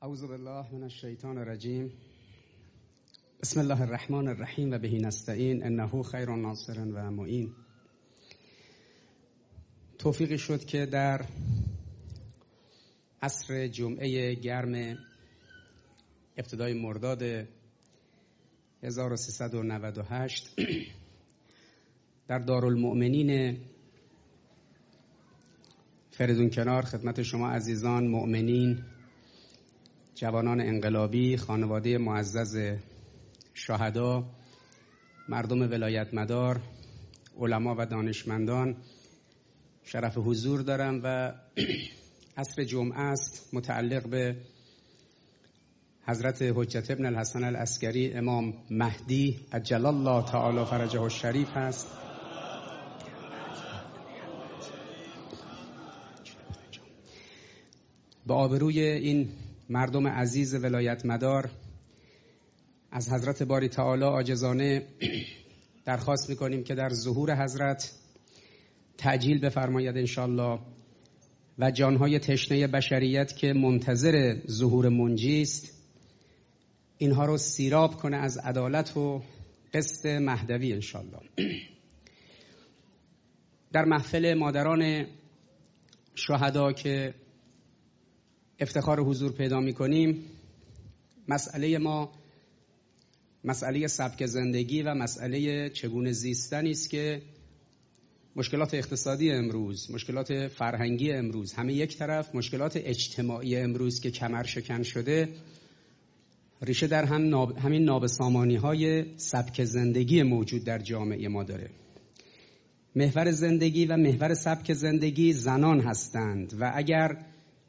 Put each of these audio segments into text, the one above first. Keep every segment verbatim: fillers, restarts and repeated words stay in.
اعوذ بالله من الشیطان الرجیم. بسم الله الرحمن الرحیم و بهی نستعین انه خیر ناصر و معین. توفیقی شد که در عصر جمعه گرم ابتدای مرداد هزار و سیصد و نود و هشت در دارالمؤمنین فریدون کنار خدمت شما عزیزان مؤمنین، جوانان انقلابی، خانواده معزز شهدا، مردم ولایت مدار، علما و دانشمندان شرف حضور دارم و عصر جمعه است متعلق به حضرت حجت ابن الحسن العسکری امام مهدی عجل الله تعالی فرجه الشریف هست. با آبروی این مردم عزیز ولایت مدار از حضرت باری تعالی عاجزانه درخواست میکنیم که در ظهور حضرت تعجیل بفرماید انشالله و جانهای تشنه بشریت که منتظر ظهور منجی است اینها رو سیراب کنه از عدالت و قسط مهدوی انشالله. در محفل مادران شهدا که افتخار حضور پیدا می‌کنیم، مسئله ما مسئله سبک زندگی و مسئله چگونه زیستن است که مشکلات اقتصادی امروز، مشکلات فرهنگی امروز همه یک طرف، مشکلات اجتماعی امروز که کمر شکن شده ریشه در هم ناب، همین نابسامانی‌های سبک زندگی موجود در جامعه ما داره. محور زندگی و محور سبک زندگی زنان هستند و اگر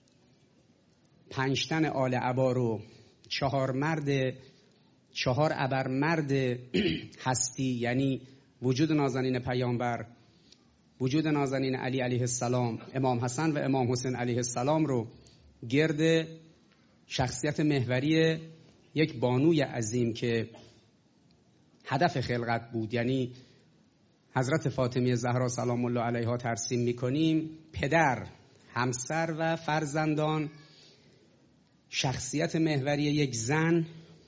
پنج تن آل عبا رو چهار مرد چهار ابر مرد هستی، یعنی وجود نازنین پیامبر، وجود نازنین علی علیه السلام، امام حسن و امام حسین علیه السلام رو گرد شخصیت محوری یک بانوی عظیم که هدف خلقت بود، یعنی حضرت فاطمه زهرا سلام الله علیها ترسیم میکنیم، پدر، همسر و فرزندان، شخصیت محوری یک زن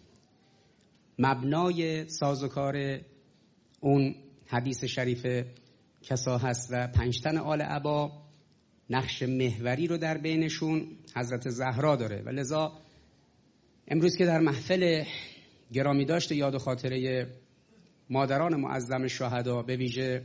مبنای سازوکار اون حدیث شریف کسا هست و پنج تن آل عبا نقش محوری رو در بینشون حضرت زهرا داره و لذا امروز که در محفل گرامی داشت یاد و خاطره مادران معظم شهدا به ویژه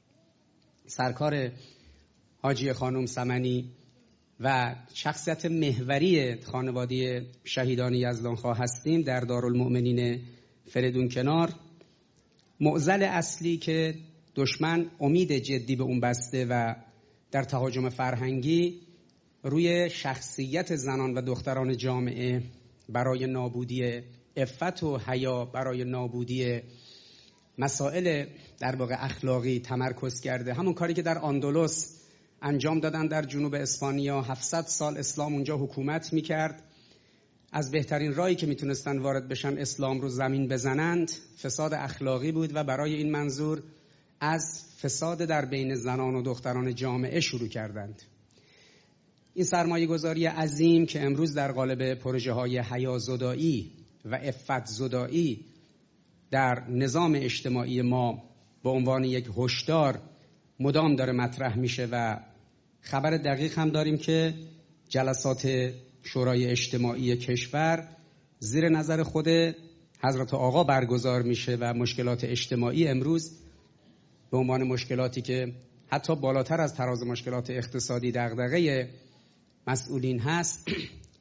سرکار حاجی خانم سمنی و شخصیت محوری خانواده شهیدان یزدانخواه هستیم در دارالمؤمنین فریدون کنار، معضل اصلی که دشمن امید جدی به اون بسته و در تهاجم فرهنگی روی شخصیت زنان و دختران جامعه برای نابودی عفت و حیا، برای نابودی مسائل در واقع اخلاقی تمرکز کرده. همون کاری که در اندلس انجام دادن در جنوب اسپانیا، هفتصد سال اسلام اونجا حکومت میکرد. از بهترین راهی که میتونستن وارد بشن اسلام رو زمین بزنند فساد اخلاقی بود و برای این منظور از فساد در بین زنان و دختران جامعه شروع کردند. این سرمایه گذاری عظیم که امروز در قالب پروژه های حیا زدایی و عفت زدایی در نظام اجتماعی ما به عنوان یک هشدار مدام داره مطرح میشه و خبر دقیق هم داریم که جلسات شورای اجتماعی کشور زیر نظر خود حضرت آقا برگزار میشه و مشکلات اجتماعی امروز به عنوان مشکلاتی که حتی بالاتر از تراز مشکلات اقتصادی دغدغه مسئولین هست،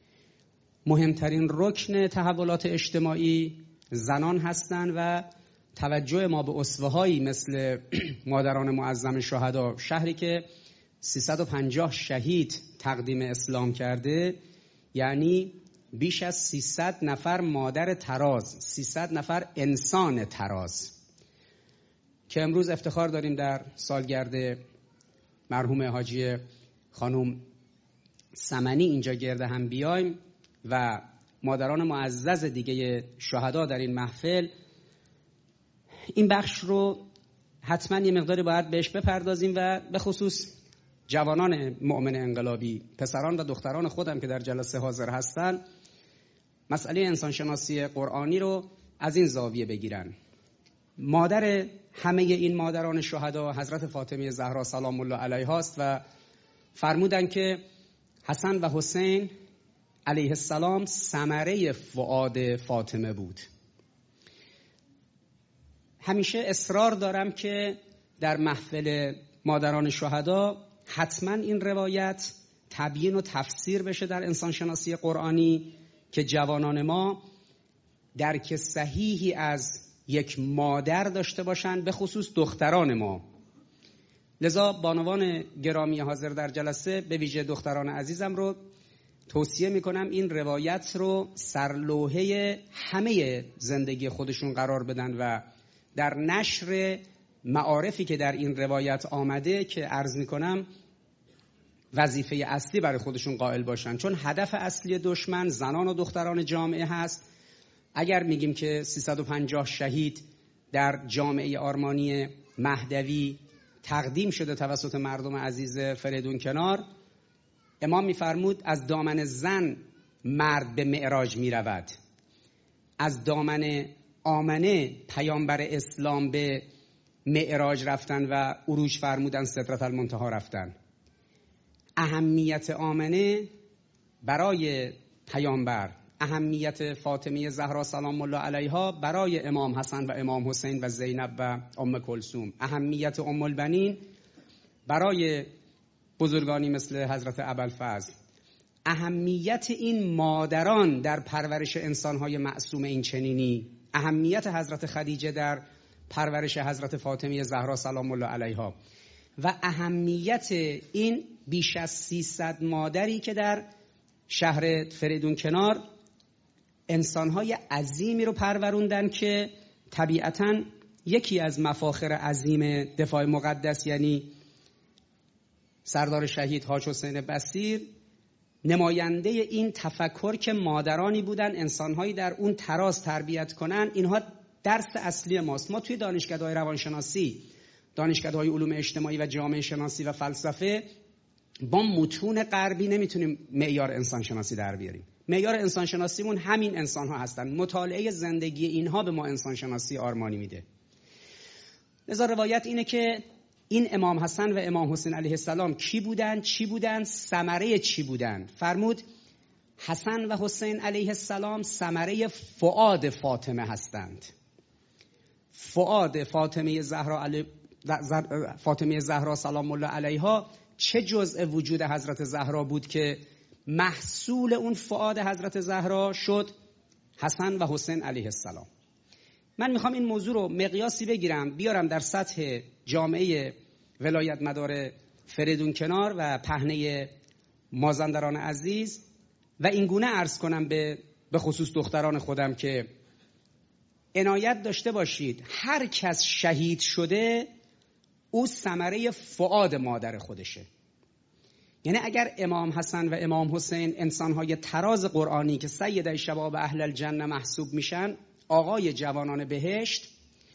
مهمترین رکن تحولات اجتماعی زنان هستند و توجه ما به اسوه‌هایی مثل مادران معظم شهدا، شهری که سیصد و پنجاه شهید تقدیم اسلام کرده، یعنی بیش از سیصد نفر مادر تراز، سیصد نفر انسان تراز، که امروز افتخار داریم در سالگرد مرحوم حاجی خانم سمنی اینجا گرده هم بیایم و مادران معزز دیگه شهدا در این محفل. این بخش رو حتما یه مقداری باید بهش بپردازیم و به خصوص جوانان مؤمن انقلابی، پسران و دختران خودم که در جلسه حاضر هستن، مسئله انسانشناسی قرآنی رو از این زاویه بگیرن. مادر همه این مادران شهدا حضرت فاطمه زهرا سلام الله علیها است و فرمودن که حسن و حسین علیه السلام ثمره فؤاد فاطمه بود. همیشه اصرار دارم که در محفل مادران شهدا حتما این روایت تبیین و تفسیر بشه در انسانشناسی قرآنی که جوانان ما درک صحیحی از یک مادر داشته باشند، به خصوص دختران ما. لذا بانوان گرامی حاضر در جلسه، به ویژه دختران عزیزم رو توصیه میکنم این روایت رو سرلوحه همه زندگی خودشون قرار بدن و در نشر معارفی که در این روایت آمده که عرض میکنم وظیفه اصلی برای خودشون قائل باشن، چون هدف اصلی دشمن زنان و دختران جامعه هست. اگر میگیم که سیصد و پنجاه شهید در جامعه آرمانی مهدوی تقدیم شده توسط مردم عزیز فریدون کنار، امام میفرمود از دامن زن مرد به معراج میرود، از دامن آمنه پیامبر اسلام به معراج رفتن و عروج فرمودن، سدرة المنتهی رفتن. اهمیت آمنه برای پیامبر، اهمیت فاطمه زهرا سلام الله علیها برای امام حسن و امام حسین و زینب و ام کلثوم، اهمیت ام البنین برای بزرگانی مثل حضرت ابوالفضل، اهمیت این مادران در پرورش انسانهای معصوم این چنینی، اهمیت حضرت خدیجه در پرورش حضرت فاطمه زهرا سلام الله علیها و اهمیت این بیش از سیصد مادری که در شهر فریدون کنار انسانهای عظیمی رو پروروندن که طبیعتاً یکی از مفاخر عظیم دفاع مقدس، یعنی سردار شهید حاج حسین بصیر، نماینده این تفکر که مادرانی بودن انسانهایی در اون تراز تربیت کنن. اینها درس اصلی ماست. ما توی دانشگاه‌های روانشناسی، دانشگاه‌های علوم اجتماعی و جامعه شناسی و فلسفه با متون غربی نمیتونیم معیار انسان شناسی در بیاریم. معیار انسان شناسیمون همین انسان‌ها هستن. مطالعه زندگی اینها به ما انسان شناسی آرمانی میده. لذا روایت اینه که این امام حسن و امام حسین علیه السلام کی بودن، چی بودن، ثمره چی بودن؟ فرمود حسن و حسین علیه السلام ثمره فؤاد فاطمه هستند. فؤاد فاطمه زهرا علی... فاطمه زهرا سلام الله علیها چه جزء وجود حضرت زهرا بود که محصول اون فؤاد حضرت زهرا شد حسن و حسین علیه السلام. من میخوام این موضوع رو مقیاسی بگیرم بیارم در سطح جامعه ولایت مدار فریدون کنار و پهنه مازندران عزیز و این گونه عرض کنم به به خصوص دختران خودم که عنایت داشته باشید هر کس شهید شده او ثمره فؤاد مادر خودشه. یعنی اگر امام حسن و امام حسین انسانهای تراز قرآنی که سید شباب اهل الجنه محسوب میشن، آقای جوانان بهشت،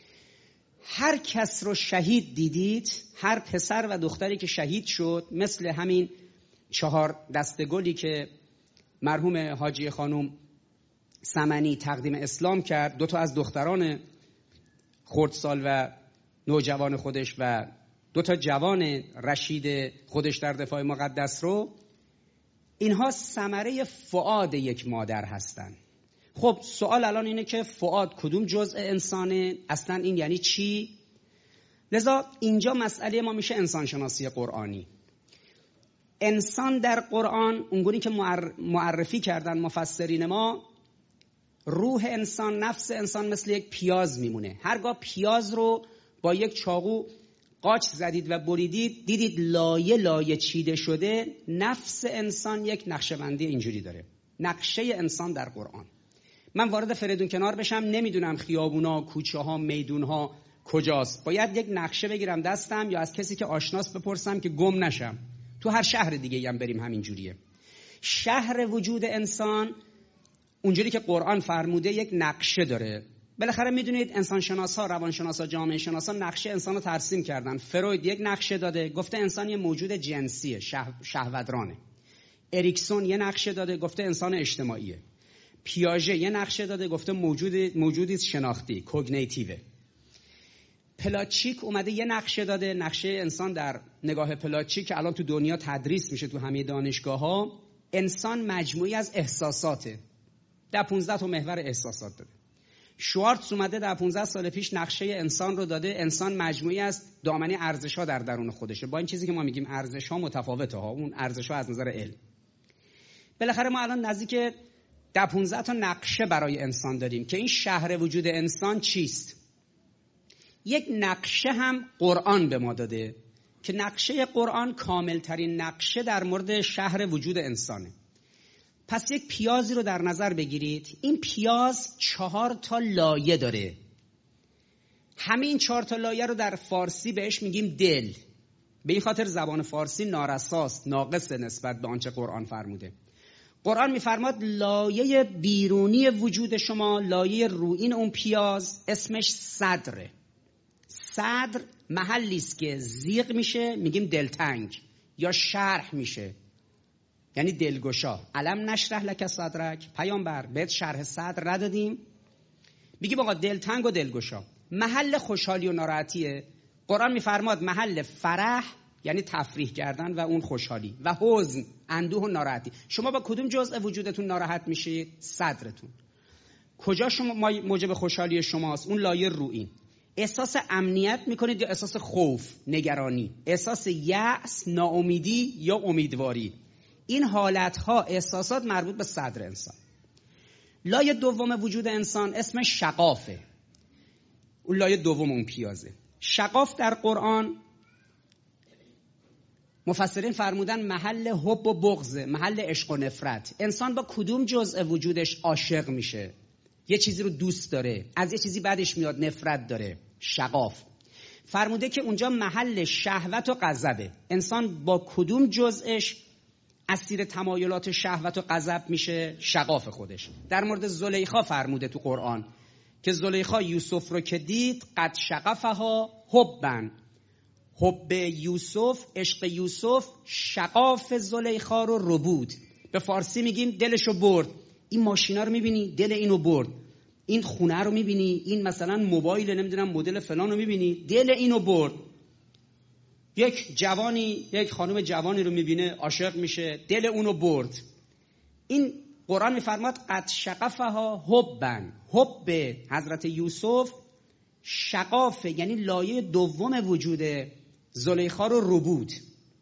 هر کس رو شهید دیدید، هر پسر و دختری که شهید شد، مثل همین چهار دسته گلی که مرحوم حاجی خانم سمنی تقدیم اسلام کرد، دو تا از دختران خردسال و نوجوان خودش و دو تا جوان رشید خودش در دفاع مقدس رو، اینها ثمره فؤاد یک مادر هستن. خب سوال الان اینه که فؤاد کدوم جزء انسانه؟ اصلا این یعنی چی؟ لذا اینجا مسئله ما میشه انسان شناسی قرآنی. انسان در قرآن اونگونی که معرفی کردن مفسرین ما، روح انسان، نفس انسان مثل یک پیاز میمونه. هرگاه پیاز رو با یک چاقو قاچ زدید و بریدید، دیدید لایه لایه چیده شده. نفس انسان یک نقشه‌بندی اینجوری داره. نقشه انسان در قرآن. من وارد فریدون کنار بشم نمیدونم خیابونا، کوچه ها، میدون ها کجاست. باید یک نقشه بگیرم دستم یا از کسی که آشناست بپرسم که گم نشم. تو هر شهر دیگه هم بریم همین جوریه. شهر وجود انسان اونجوری که قرآن فرموده یک نقشه داره. بالاخره میدونید انسان شناسا، روان شناسا، جامعه شناسا نقشه انسان رو ترسیم کردن. فروید یک نقشه داده، گفته انسان یه موجود جنسیه، شه... شهوترانه. اریکسون یه نقشه داده، گفته انسان اجتماعیه. پیاژه یه نقشه داده، گفته موجود موجودی شناختی، کوگنیتیو. پلاچیک اومده یه نقشه داده، نقشه انسان در نگاه پلاچیک که الان تو دنیا تدریس میشه تو همه دانشگاه‌ها. انسان مجموعی از احساساته، در پانزده تا محور احساسات داده. شوارتز اومده در پانزده سال پیش نقشه انسان رو داده، انسان مجموعی از دامنه ارزش‌ها در درون خودشه. با این چیزی که ما میگیم ارزش‌ها متفاوته ها، اون ارزش‌ها از نظر علم. بالاخره ما الان نزدیک در پانزده تا نقشه برای انسان داریم که این شهر وجود انسان چیست. یک نقشه هم قرآن به ما داده که نقشه قرآن کاملترین نقشه در مورد شهر وجود انسانه. پس یک پیازی رو در نظر بگیرید. این پیاز چهار تا لایه داره. همین چهار تا لایه رو در فارسی بهش میگیم دل. به این خاطر زبان فارسی نارساست، ناقص نسبت به آنچه قرآن فرموده. قرآن میفرماد لایه بیرونی وجود شما، لایه روئین اون پیاز اسمش صدره. صدر محلی است که زیغ میشه، میگیم دلتنگ، یا شرح میشه یعنی دلگشا. علم نشرح لک صدرک، پیامبر بهت شرح صدر ندادیم؟ میگیم آقا دلتنگ و دلگشا. محل خوشحالی و ناراحتیه. قرآن میفرماد محل فرح یعنی تفریح کردن و اون خوشحالی، و حزن اندوه و ناراحتی. شما با کدوم جزء وجودتون ناراحت میشید؟ صدرتون. کجا شما موجب خوشحالی شماست؟ اون لایه روئین. احساس امنیت میکنید یا احساس خوف، نگرانی، احساس یأس، ناامیدی یا امیدواری؟ این حالتها احساسات مربوط به صدر انسان. لایه دوم وجود انسان اسمش شقافه. اون لایه دوم اون پیازه. شقاف در قرآن مفسرین فرمودن محل حب و بغض، محل عشق و نفرت. انسان با کدوم جزء وجودش عاشق میشه؟ یه چیزی رو دوست داره، از یه چیزی بعدش میاد نفرت داره. شقاف فرموده که اونجا محل شهوت و غضبه. انسان با کدوم جزءش اسیر تمایلات شهوت و غضب میشه؟ شقاف خودش. در مورد زلیخا فرموده تو قرآن که زلیخا یوسف رو که دید قد شقفها حبن. حب یوسف، عشق یوسف شقاف زلیخا رو رو بود. به فارسی میگیم دلشو برد. این ماشینا رو میبینی؟ دل اینو برد. این خونه رو میبینی؟ این مثلا موبایل نمیدونم مدل فلان رو میبینی؟ دل اینو برد. یک جوانی، یک خانم جوانی رو میبینه، عاشق میشه، دل اونو برد. این قرآن میفرماد قد شقفها حبن. حب حضرت یوسف شقاف یعنی لایه دوم وجود زلیخا رو رو بود.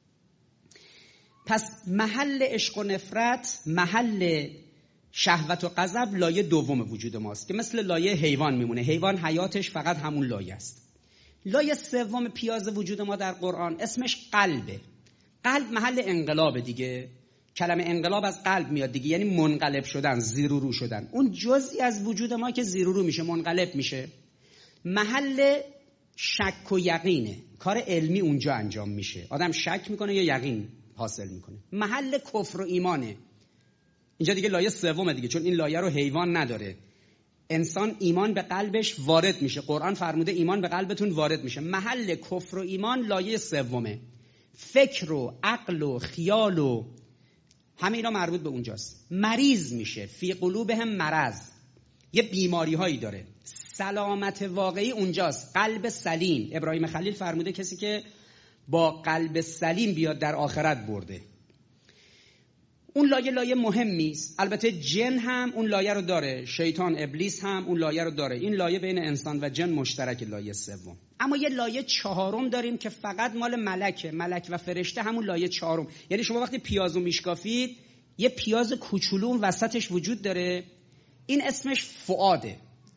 پس محل عشق و نفرت، محل شهوت و غضب لایه دوم وجود ماست که مثل لایه حیوان میمونه. حیوان حیاتش فقط همون لایه است. لایه سوم پیاز وجود ما در قرآن اسمش قلبه. قلب محل انقلاب دیگه. کلمه انقلاب از قلب میاد دیگه، یعنی منقلب شدن، زیر و رو شدن. اون جزئی از وجود ما که زیر و رو میشه، منقلب میشه. محل شک و یقینه. کار علمی اونجا انجام میشه. آدم شک میکنه یا یقین حاصل میکنه. محل کفر و ایمانه. اینجا دیگه لایه سومه دیگه، چون این لایه رو حیوان نداره. انسان ایمان به قلبش وارد میشه. قرآن فرموده ایمان به قلبتون وارد میشه. محل کفر و ایمان لایه سومه. فکر و عقل و خیال و همه اینا مربوط به اونجاست. مریض میشه. فی قلوبهم مرض. یه بیماری هایی داره. سلامت واقعی اونجاست. قلب سلیم. ابراهیم خلیل فرموده کسی که با قلب سلیم بیاد در آخرت برده. اون لایه لایه مهمی است. البته جن هم اون لایه رو داره، شیطان ابلیس هم اون لایه رو داره. این لایه بین انسان و جن مشترک، لایه سوم. اما یه لایه چهارم داریم که فقط مال ملکه. ملک و فرشته همون لایه چهارم. یعنی شما وقتی پیازو میشکافید یه پیاز کوچولو وسطش وجود داره، این اسمش فؤاده.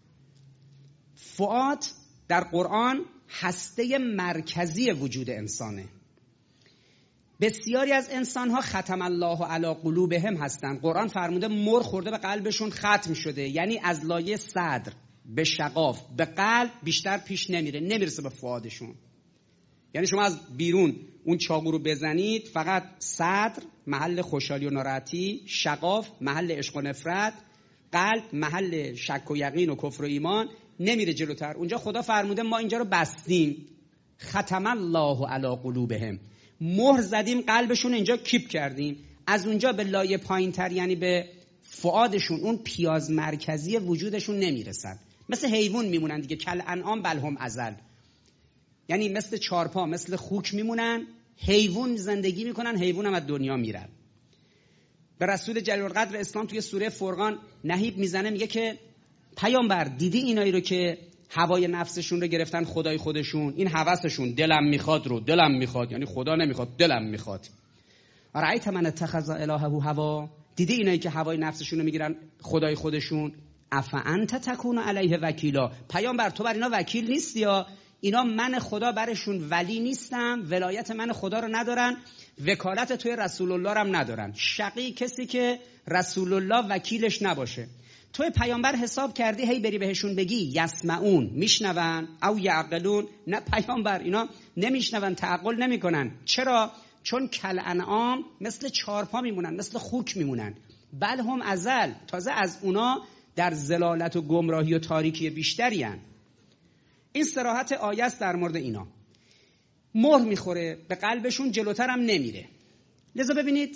فؤاد در قرآن هسته مرکزی وجود انسانه. بسیاری از انسان‌ها ختم الله علی قلوبهم هستند. قرآن فرموده مر خورده به قلبشون ختم شده، یعنی از لایه صدر به شقاف به قلب بیشتر پیش نمیره، نمیرسه به فؤادشون. یعنی شما از بیرون اون چاقو رو بزنید، فقط صدر محل خوشحالی و ناراحتی، شقاف محل عشق و نفرت، قلب محل شک و یقین و کفر و ایمان، نمیره جلوتر. اونجا خدا فرموده ما اینجا رو بستیم. ختم الله علی قلوبهم، مهر زدیم قلبشون، اینجا کیپ کردیم. از اونجا به لایه پایین تر یعنی به فؤادشون، اون پیاز مرکزی وجودشون نمیرسن، مثل حیوان میمونن دیگه. کل انعام بل هم اضل، یعنی مثل چارپا، مثل خوک میمونن، حیوان زندگی میکنن، حیوان هم از دنیا میرن. به رسول جلیل القدر اسلام توی سوره فرقان نهیب میزنه، میگه که پیامبر دیدی اینایی رو که هوای نفسشون رو گرفتن خدای خودشون، این هوسشون دلم میخواد رو دلم میخواد، یعنی خدا نمیخواد دلم میخواد. رأیت من اتخذ الهه هوا، دیدی اینایی که هوای نفسشون رو میگیرن خدای خودشون. افانت تکون علیه وکیلا، پیامبر تو بر اینا وکیل نیستی یا اینا من خدا برشون ولی نیستم، ولایت من خدا رو ندارن، وکالت توی رسول الله رو هم ندارن. شقی کسی که رسول الله وکیلش نباشه. توی پیامبر حساب کردی هی بری بهشون بگی یسمعون، میشنون، او یعقلون؟ نه پیامبر، اینا نمیشنون، تعقل نمیکنن. چرا؟ چون کل انعام مثل چارپا میمونن، مثل خوک میمونن. بل هم ازل، تازه از اونا در ضلالت و گمراهی و تاریکی بیشتری هن. این صراحت آیه است در مورد اینا. مهر میخوره به قلبشون، جلوتر هم نمیره. لذا ببینید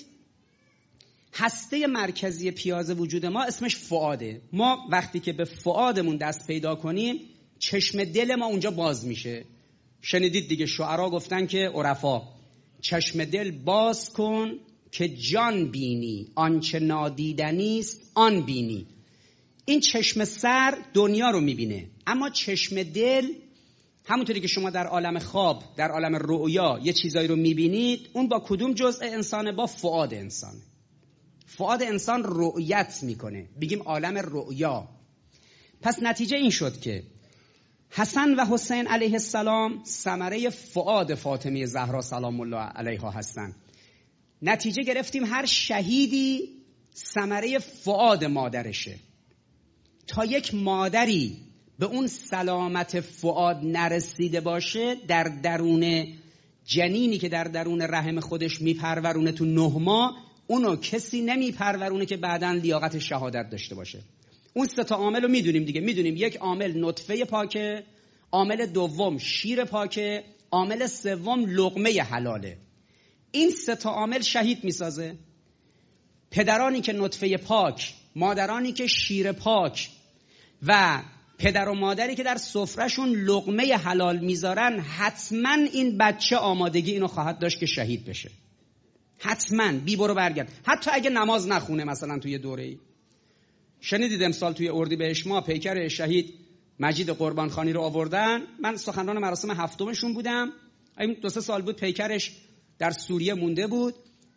هسته مرکزی پیاز وجود ما اسمش فؤاده. ما وقتی که به فؤادمون دست پیدا کنیم، چشم دل ما اونجا باز میشه. شنیدید دیگه، شعرا گفتن که عرفا چشم دل باز کن که جان بینی، آنچه نادیدنی است آن بینی. این چشم سر دنیا رو میبینه، اما چشم دل همونطوری که شما در عالم خواب، در عالم رؤیا یه چیزایی رو میبینید، اون با کدوم جزء انسانه؟ با فؤاد انسان. فؤاد انسان رؤیت میکنه، بگیم عالم رؤیا. پس نتیجه این شد که حسن و حسین علیه السلام ثمره فؤاد فاطمه زهرا سلام الله علیها هستن. نتیجه گرفتیم هر شهیدی ثمره فؤاد مادرشه. تا یک مادری به اون سلامت فؤاد نرسیده باشه، در درون جنینی که در درون رحم خودش میپرورونه تو نه ماه، اونو کسی نمیپرورونه که بعداً لیاقت شهادت داشته باشه. اون سه تا عامل رو میدونیم دیگه. میدونیم یک عامل نطفه پاکه، عامل دوم شیر پاکه، عامل سوم لقمه حلاله. این سه تا عامل شهید میسازه. پدرانی که نطفه پاک، مادرانی که شیر پاک و پدر و مادری که در سفرهشون لقمه حلال میذارن، حتما این بچه آمادگی اینو خواهد داشت که شهید بشه. حتما بی برو برگرد. حتی اگه نماز نخونه مثلا توی دوره‌ای. شنیدید امسال توی اردیبهشت ماه پیکر شهید مجید قربانخانی رو آوردن. من سخنران مراسم هفتمشون بودم. این دو سه سال بود پیکرش در سوریه مونده بود.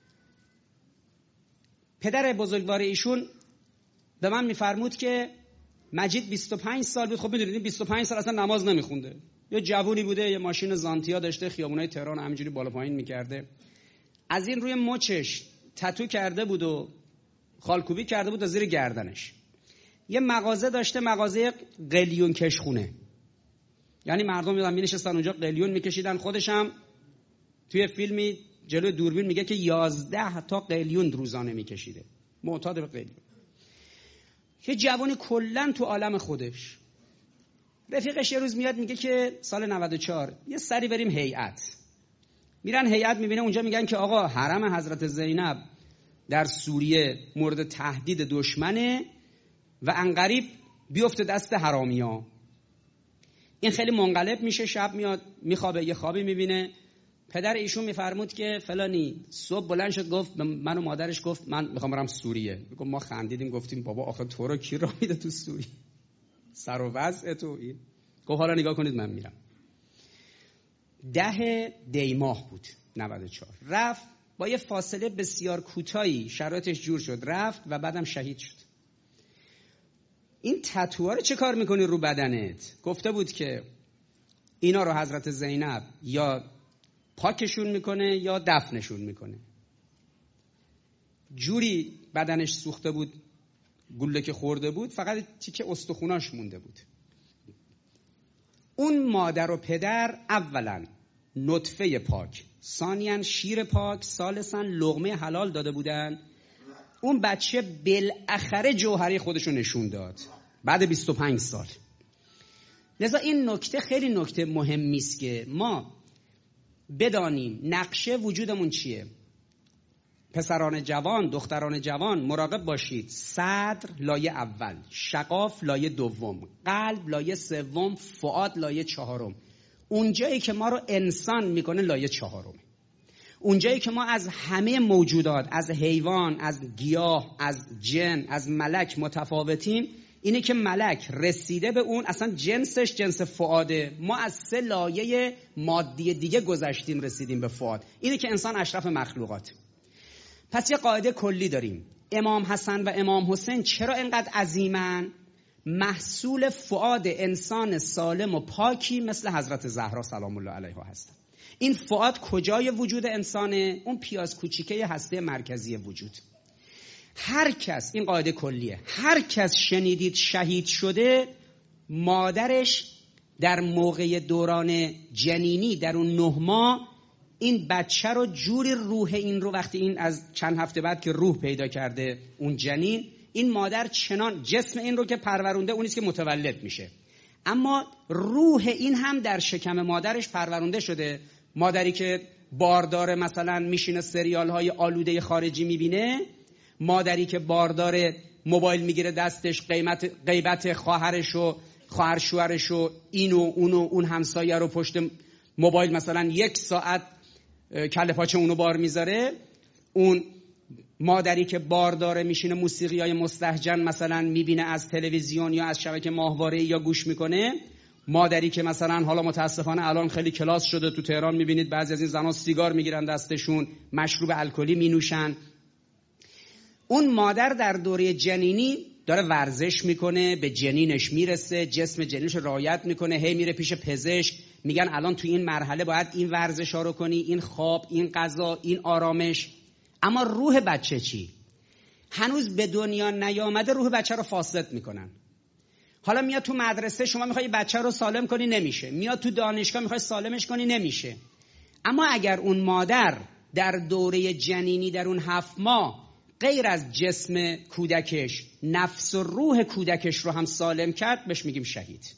پدر بزرگوار ایشون به من میفرمود که مجید بیست و پنج سال بود. خب میدونید بیست و پنج سال اصلا نماز نمیخونده. یه جوونی بوده، یه ماشین زانتیا داشته، خیابونای تهران همینجوری بالا پایین میکرده. از این روی مچش تتو کرده بود و خالکوبی کرده بود تا زیر گردنش. یه مغازه داشته، مغازه قلیون کشخونه. یعنی مردم میادن مینشستن اونجا قلیون میکشیدن. خودش هم توی فیلمی جلوی دوربین میگه که یازده تا قلیون روزانه میکشیده. معتاد به قلیون. یه جوانی کلن تو عالم خودش. رفیقش یه روز میاد میگه که سال نود و چهار یه سری بریم هیئت. میرن هیئت، میبینه اونجا میگن که آقا حرم حضرت زینب در سوریه مورد تهدید دشمنه و عنقریب بیفته دست حرامیا. این خیلی منقلب میشه، شب میاد میخوابه، یه خوابی میبینه. پدر ایشون میفرمود که فلانی صبح بلند شد گفت، من و مادرش گفت من میخوام برم سوریه. گفت ما خندیدیم گفتیم بابا آخه تو رو کی راه میده تو سوریه؟ سر و وضع تو این. گفت حالا نگاه کنید من میرم. ده دی ماه بود نود و چهار. رفت، با یه فاصله بسیار کوتاهی شرایطش جور شد، رفت و بعدم شهید شد. این تتوها رو چه کار میکنی رو بدنت؟ گفته بود که اینا رو حضرت زینب یا پاکشون میکنه یا دفنشون میکنه. جوری بدنش سوخته بود، گوله که خورده بود، فقط تیکه استخوناش مونده بود. اون مادر و پدر اولا نطفه پاک، ثانیاً شیر پاک، ثالثاً لقمه حلال داده بودن. اون بچه بالاخره جوهری خودشو نشون داد بعد بیست و پنج سال. لذا این نکته خیلی نکته مهمی است که ما بدانیم نقشه وجودمون چیه. پسران جوان، دختران جوان مراقب باشید. صدر لایه اول، شقاف لایه دوم، قلب لایه سوم، فؤاد لایه چهارم. اونجایی که ما رو انسان میکنه لایه چهارم. اونجایی که ما از همه موجودات، از حیوان، از گیاه، از جن، از ملک متفاوتیم، اینه که ملک رسیده به اون، اصلا جنسش جنس فؤاده. ما از سه لایه مادی دیگه گذشتیم رسیدیم به فؤاد. اینه که انسان اشرف مخلوقات. پس یه قاعده کلی داریم. امام حسن و امام حسین چرا اینقدر عظیمن؟ محصول فؤاد انسان سالم و پاکی مثل حضرت زهرا سلام الله علیها هستن. این فؤاد کجای وجود انسانه؟ اون پیاز کوچیکه هسته مرکزی وجود. هر کس، این قاعده کلیه، هر کس شنیدید شهید شده، مادرش در موقع دوران جنینی در اون نه ماه این بچه رو جوری روح این رو، وقتی این از چند هفته بعد که روح پیدا کرده اون جنین، این مادر چنان جسم این رو که پرورونده اونیست که متولد میشه، اما روح این هم در شکم مادرش پرورونده شده. مادری که باردار مثلا میشینه سریال های آلوده خارجی میبینه، مادری که باردار موبایل میگیره دستش، قیمت غیبت خواهرش و خواهر شوهرش و اینو اونو اون همسایه رو پشت موبایل مثلا یک ساعت کله پاچه اونو بار میذاره، اون مادری که بارداره میشینه موسیقی های مستهجن مثلا میبینه از تلویزیون یا از شبکه ماهواره یا گوش میکنه، مادری که مثلا حالا متاسفانه الان خیلی کلاس شده تو تهران میبینید بعضی از این زنان سیگار میگیرن دستشون، مشروب الکلی مینوشن. اون مادر در دوره جنینی داره ورزش میکنه، به جنینش میرسه، جسم جنینش رعایت میکنه، هی میره پیش پزشک، میگن الان تو این مرحله باید این ورزش ها رو کنی، این خواب، این غذا، این آرامش. اما روح بچه چی؟ هنوز به دنیا نیامده روح بچه رو فاسد میکنن. حالا میاد تو مدرسه، شما میخوای بچه رو سالم کنی، نمیشه. میاد تو دانشگاه، میخوای سالمش کنی، نمیشه. اما اگر اون مادر در دوره جنینی در اون هفت ماه غیر از جسم کودکش نفس و روح کودکش رو هم سالم کرد، بهش میگیم شهید.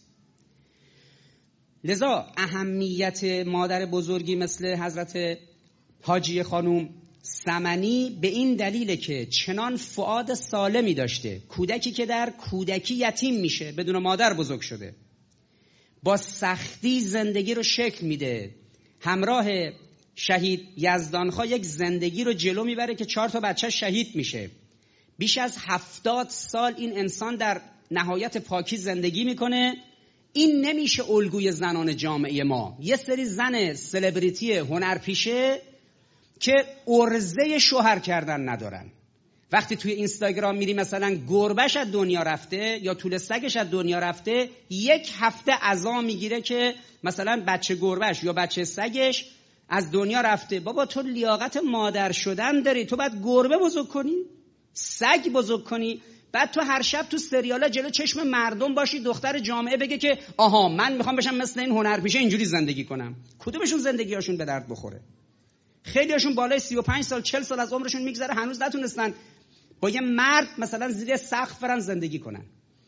لذا اهمیت مادر بزرگی مثل حضرت حاجی خانوم سمنی به این دلیله که چنان فؤاد سالمی داشته. کودکی که در کودکی یتیم میشه، بدون مادر بزرگ شده، با سختی زندگی رو شکل میده، همراه شهید یزدانخوا یک زندگی رو جلو میبره که چهار تا بچه شهید میشه. بیش از هفتاد سال این انسان در نهایت پاکی زندگی میکنه. این نمیشه الگوی زنان جامعه ما. یه سری زن سلبریتی هنرپیشه که عرضه شوهر کردن ندارن، وقتی توی اینستاگرام میری مثلا گربهش از دنیا رفته یا طول سگش از دنیا رفته، یک هفته عزا میگیره که مثلا بچه گربهش یا بچه سگش از دنیا رفته. بابا تو لیاقت مادر شدن داری، تو باید گربه بزرگ کنی، سگ بزرگ کنی، بعد تو هر شب تو سریالا جلو چشم مردم باشی، دختر جامعه بگه که آها من میخوام بشم مثل این هنرپیشه اینجوری زندگی کنم. کدومشون زندگیاشون به درد بخوره؟ خیلی هاشون بالای سی و پنج سال چهل سال از عمرشون میگذره، هنوز نتونستن با یه مرد مثلا زیر سقف برن زندگی کنن.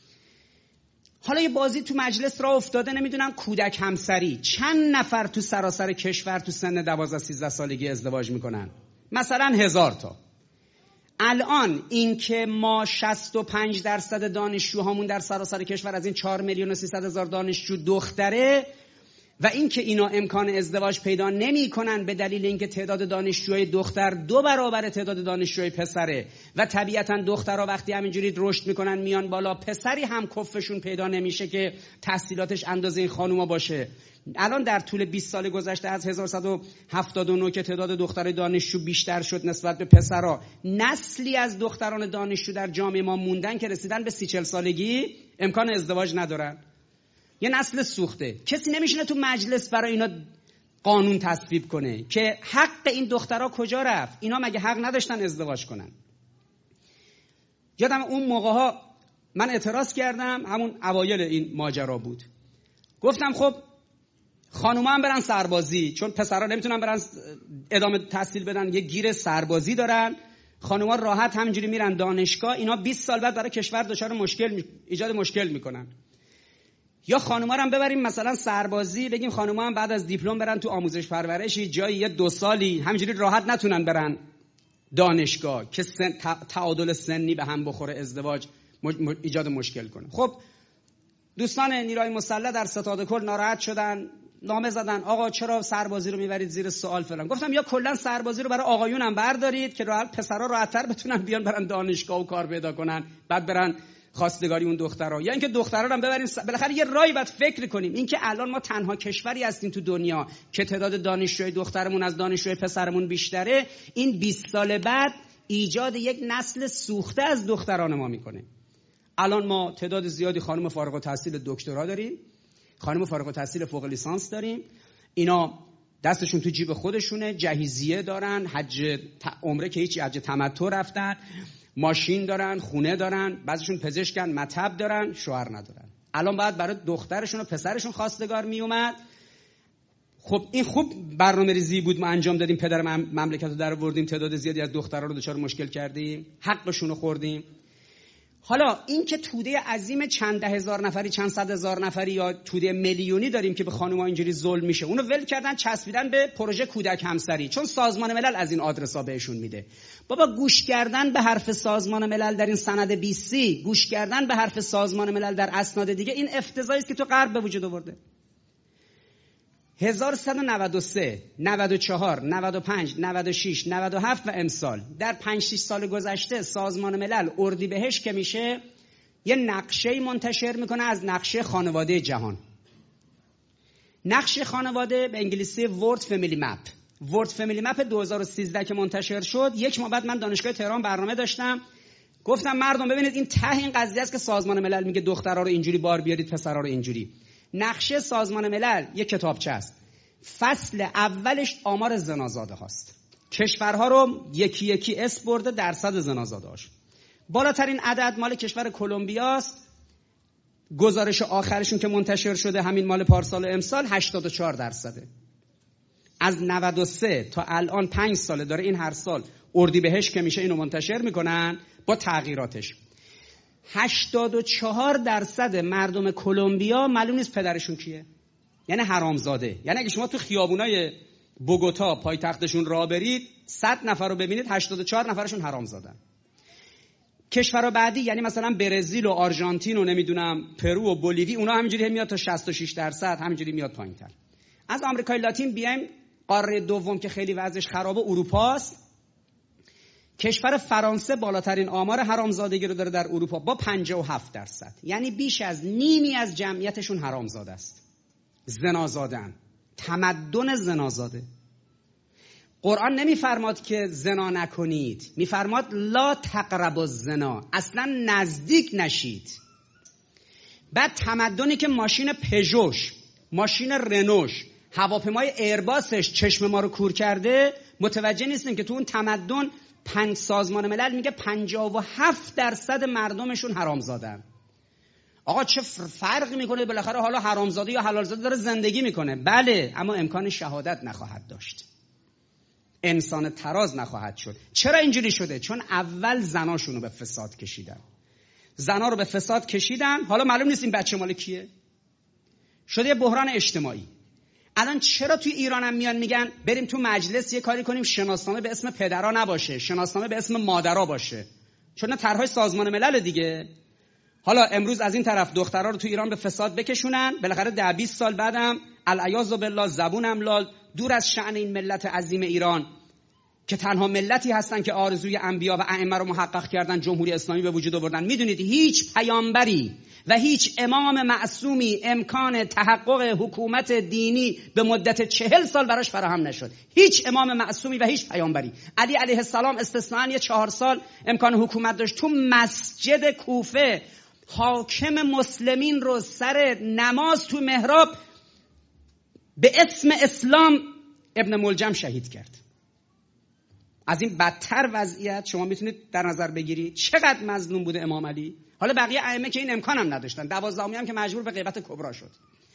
حالا یه بازی تو مجلس را افتاده، نمیدونم کودک همسری، چند نفر تو سراسر کشور تو سن دوازده سیزده سالگی ازدواج میکنن؟ مثلا هزار تا. الان این که ما شصت و پنج درصد دانشجوهامون در سراسر کشور از این چهار میلیون و سیصد هزار دانشجو دختره، و این که اینا امکان ازدواج پیدا نمی کنن به دلیل اینکه تعداد دانشجوهای دختر دو برابر تعداد دانشجوهای پسره، و طبیعتا دخترها وقتی همینجوری رشد میکنن میان بالا، پسری هم کفشون پیدا نمیشه که تحصیلاتش اندازه این خانوما باشه. الان در طول بیست سال گذشته از هزار و صد و هفتاد و نه که تعداد دخترای دانشجو بیشتر شد نسبت به پسرها، نسلی از دختران دانشجو در جامعه ما موندن که رسیدن به سی چل سالگی امکان ازدواج ندارن. یه نسل سوخته. کسی نمیشینه تو مجلس برای اینا قانون تصویب کنه که حق این دخترها کجا رفت؟ اینا مگه حق نداشتن ازدواج کنن؟ یادم اون موقع ها من اعتراض کردم، همون اوایل این ماجرا بود، گفتم خب خانوما هم برن سربازی، چون پسرها نمیتونن برن ادامه تحصیل بدن، یه گیر سربازی دارن، خانوما راحت همینجوری میرن دانشگاه، اینا بیست سال بعد برای کشور دچار مشکل ایجاد مشکل میکنن. یا خانوما رو هم ببریم مثلا سربازی، بگیم خانوما هم بعد از دیپلم برن تو آموزش پرورشی جایی یه دو سالی همینجوری راحت نتونن برن دانشگاه که سن، تعادل سنی به هم بخوره، ازدواج ایجاد مشکل کنه. خب دوستان نیروی مسلح در ستاد کل ناراحت شدن، نامه زدن آقا چرا سربازی رو میبرید زیر سوال فلان. گفتم یا کلا سربازی رو برای آقایون هم بردارید که راحت پسرا راحت‌تر بتونن بیان برن دانشگاه و کار پیدا کنن، بعد برن خواستگاری اون دخترها، یا اینکه دخترها رو هم ببریم. بالاخره یه راهی باید فکر کنیم. اینکه الان ما تنها کشوری هستیم تو دنیا که تعداد دانشجوی دخترمون از دانشجوی پسرمون بیشتره، این بیست سال بعد ایجاد یک نسل سوخته از دختران ما میکنه. الان ما تعداد زیادی خانم فارغ التحصیل دکترا داریم، خانم فارغ التحصیل فوق لیسانس داریم. اینا دستشون تو جیب خودشونه، جهیزیه دارن، حج عمره که هیچ، حج تمتع رفتن، ماشین دارن، خونه دارن، بعضیشون پزشکن، مطب دارن، شوهر ندارن. الان بعد برای دخترشون و پسرشون خواستگار می اومد. خب این خوب برنامه‌ریزی بود، ما انجام دادیم، پدر مملکت رو در آوردیم، تعداد زیادی از دخترها رو دچار مشکل کردیم، حقشون رو خوردیم. حالا این که توده عظیم چند ده هزار نفری، چند صد هزار نفری یا توده میلیونی داریم که به خانم‌ها اینجوری ظلم میشه، اونو ول کردن چسبیدن به پروژه کودک همسری، چون سازمان ملل از این آدرس‌ها بهشون میده. بابا گوش کردن به حرف سازمان ملل در این سند بی سی، گوش کردن به حرف سازمان ملل در اسناد دیگه، این افتضاحی است که تو غرب به وجود آورده. هزار و سیصد و نود و سه، نود و چهار، نود و پنج، نود و شش، نود و هفت و امسال در پنج شش سال گذشته سازمان ملل اردیبهشت که میشه یه نقشه منتشر میکنه از نقشه خانواده جهان. نقشه خانواده به انگلیسی ورد فامیلی مپ. ورد فامیلی مپ دو هزار و سیزده که منتشر شد، یک ماه بعد من دانشگاه تهران برنامه داشتم، گفتم مردم ببینید این ته این قضیه است که سازمان ملل میگه دخترها رو اینجوری بار بیارید، پسرها رو اینجوری. نقشه سازمان ملل یک کتابچه است. فصل اولش آمار زنازاده هاست. کشورها رو یکی یکی اسم برده، درصد زنازاده هاش. بالاترین عدد مال کشور کلمبیا است. گزارش آخرشون که منتشر شده همین مال پارسال و امسال هشتاد و چهار درصده. از نود و سه تا الان پنج ساله داره این هر سال اردیبهشت که میشه اینو منتشر میکنن با تغییراتش. هشتاد و چهار درصد مردم کلمبیا معلوم نیست پدرشون کیه، یعنی حرامزاده. یعنی اگه شما تو خیابونای بوگوتا پایتختشون راه برید، صد نفر رو ببینید، هشتاد و چهار نفرشون حرامزادن. کشورها بعدی یعنی مثلا برزیل و آرژانتین و نمیدونم پرو و بولیوی، اونا همینجوری میاد تا شصت و شش درصد، همینجوری میاد پایین‌تر. از آمریکای لاتین بیایم قاره دوم که خیلی وضعش خرابه، اروپاست. کشور فرانسه بالاترین آمار حرامزادگی رو داره در اروپا با پنجاه و هفت درصد. یعنی بیش از نیمی از جمعیتشون حرامزاده است. زنازادن، تمدن زنازاده. قرآن نمیفرماد که زنا نکنید، میفرماد لا تقربوا الزنا، اصلا نزدیک نشید. بعد تمدنی که ماشین پژوش، ماشین رنوش، هواپیمای ایرباسش چشم ما رو کور کرده، متوجه نیستن که تو اون تمدن پنج سازمان ملل میگه پنجاه و هفت درصد مردمشون حرامزادن. آقا چه فرقی میکنه بالاخره حالا حرامزاده یا حلالزاده داره زندگی میکنه؟ بله، اما امکان شهادت نخواهد داشت، انسان تراز نخواهد شد. چرا اینجوری شده؟ چون اول زناشونو به فساد کشیدن، زنا رو به فساد کشیدن. حالا معلوم نیست این بچه مال کیه، شده یه بحران اجتماعی. الان چرا توی ایران هم میان میگن بریم تو مجلس یه کاری کنیم شناسنامه به اسم پدرها نباشه، شناسنامه به اسم مادرها باشه؟ چون طرحهای سازمان ملل دیگه. حالا امروز از این طرف دخترها رو تو ایران به فساد بکشونن، بالاخره ده بیست سال بعدم العیاذ بالله زبونم لال، دور از شأن این ملت عظیم ایران که تنها ملتی هستن که آرزوی انبیا و ائمه رو محقق کردن، جمهوری اسلامی به وجود آوردن. میدونید هیچ پیامبری و هیچ امام معصومی امکان تحقق حکومت دینی به مدت چهل سال براش فراهم نشد. هیچ امام معصومی و هیچ پیامبری. علی علیه السلام استثناء یه چهار سال امکان حکومت داشت. تو مسجد کوفه حاکم مسلمین رو سر نماز تو محراب به اسم اسلام ابن ملجم شهید کرد. از این بدتر وضعیت شما میتونید در نظر بگیرید چقدر مظلوم بوده امام علی. حالا بقیه ائمه که این امکان هم نداشتن، دوازدهمی هم که مجبور به غیبت کبرا شد.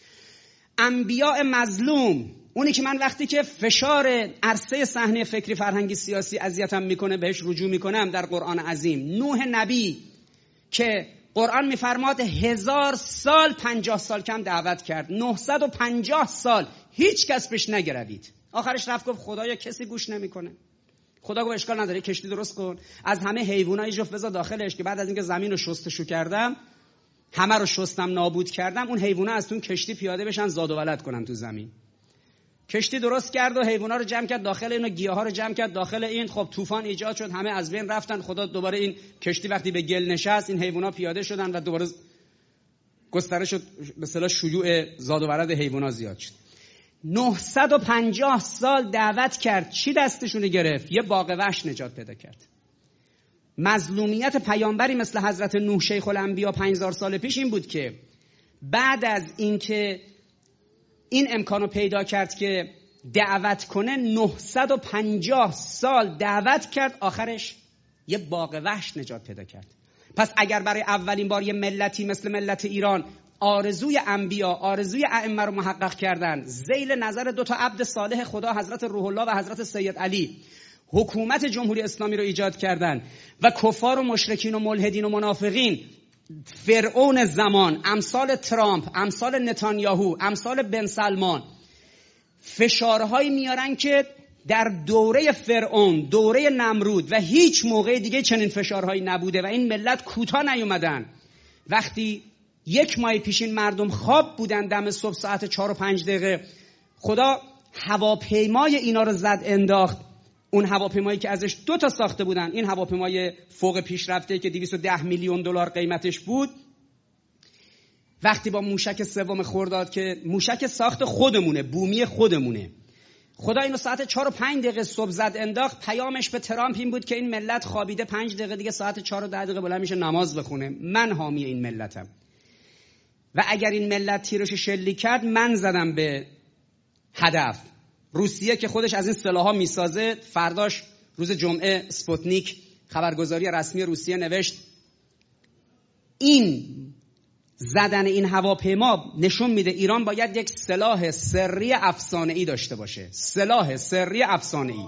انبیاء مظلوم، اونی که من وقتی که فشار عرصه صحنه فکری فرهنگی سیاسی اذیتم میکنه بهش رجوع میکنم در قرآن عظیم. نوح نبی که قرآن میفرماد هزار سال پنجاه سال کم دعوت کرد، نهصد و پنجاه سال هیچ کس بهش نگروید. آخرش رفت گفت خدایا کسی گوش نمیکنه. خدا گفت اشکال نداره، کشتی درست کن، از همه حیوانای جفت بذار داخلش که بعد از اینکه زمین رو شستشو کردم، همه رو شستم نابود کردم، اون حیونا از اون کشتی پیاده بشن زاد و ولد کنن تو زمین. کشتی درست کرد و حیونا رو جمع کرد داخل این و گیاها رو جمع کرد داخل این. خب طوفان ایجاد شد، همه از بین رفتن. خدا دوباره این کشتی وقتی به گل نشست، این حیونا پیاده شدن و دوباره گسترش شد، به اصطلاح شیوع زاد و ولد حیونا زیاد شد. نهصد و پنجاه سال دعوت کرد، چی دستشون گرفت؟ یه باغ وحش نجات پیدا کرد. مظلومیت پیامبری مثل حضرت نوح شیخ الانبیا پنج هزار سال پیش این بود که بعد از اینکه این امکانو پیدا کرد که دعوت کنه، نهصد و پنجاه سال دعوت کرد، آخرش یه باغ وحش نجات پیدا کرد. پس اگر برای اولین بار یه ملتی مثل ملت ایران آرزوی انبیا، آرزوی ائمه رو محقق کردن، ذیل نظر دو تا عبد صالح خدا حضرت روح الله و حضرت سید علی حکومت جمهوری اسلامی رو ایجاد کردن و کفار و مشرکین و ملحدین و منافقین، فرعون زمان، امثال ترامپ، امثال نتانیاهو، امثال بن سلمان، فشارهایی میارن که در دوره فرعون، دوره نمرود و هیچ موقع دیگه چنین فشارهایی نبوده و این ملت کوتاه نیومدن. وقتی یک ماه پیشین مردم خواب بودن، دم صبح ساعت چهار و پنج دقیقه خدا هواپیمای اینا رو زد انداخت. اون هواپیمایی که ازش دو تا ساخته بودن، این هواپیمای فوق پیشرفته که دویست و ده میلیون دلار قیمتش بود، وقتی با موشک سوم خرداد که موشک ساخت خودمونه، بومی خودمونه، خدا اینو ساعت چهار و پنج دقیقه صبح زد انداخت. پیامش به ترامپ این بود که این ملت خوابیده، پنج دقیقه دیگه ساعت چهار و ده دقیقه بلند میشه نماز بخونه، من حامی این ملتم و اگر این ملت تیرش شلیک کرد من زدم به هدف. روسیه که خودش از این سلاح‌ها میسازه، فرداش روز جمعه اسپوتنیک خبرگزاری رسمی روسیه نوشت این زدن این هواپیما نشون میده ایران باید یک سلاح سری افسانه‌ای داشته باشه. سلاح سری افسانه‌ای.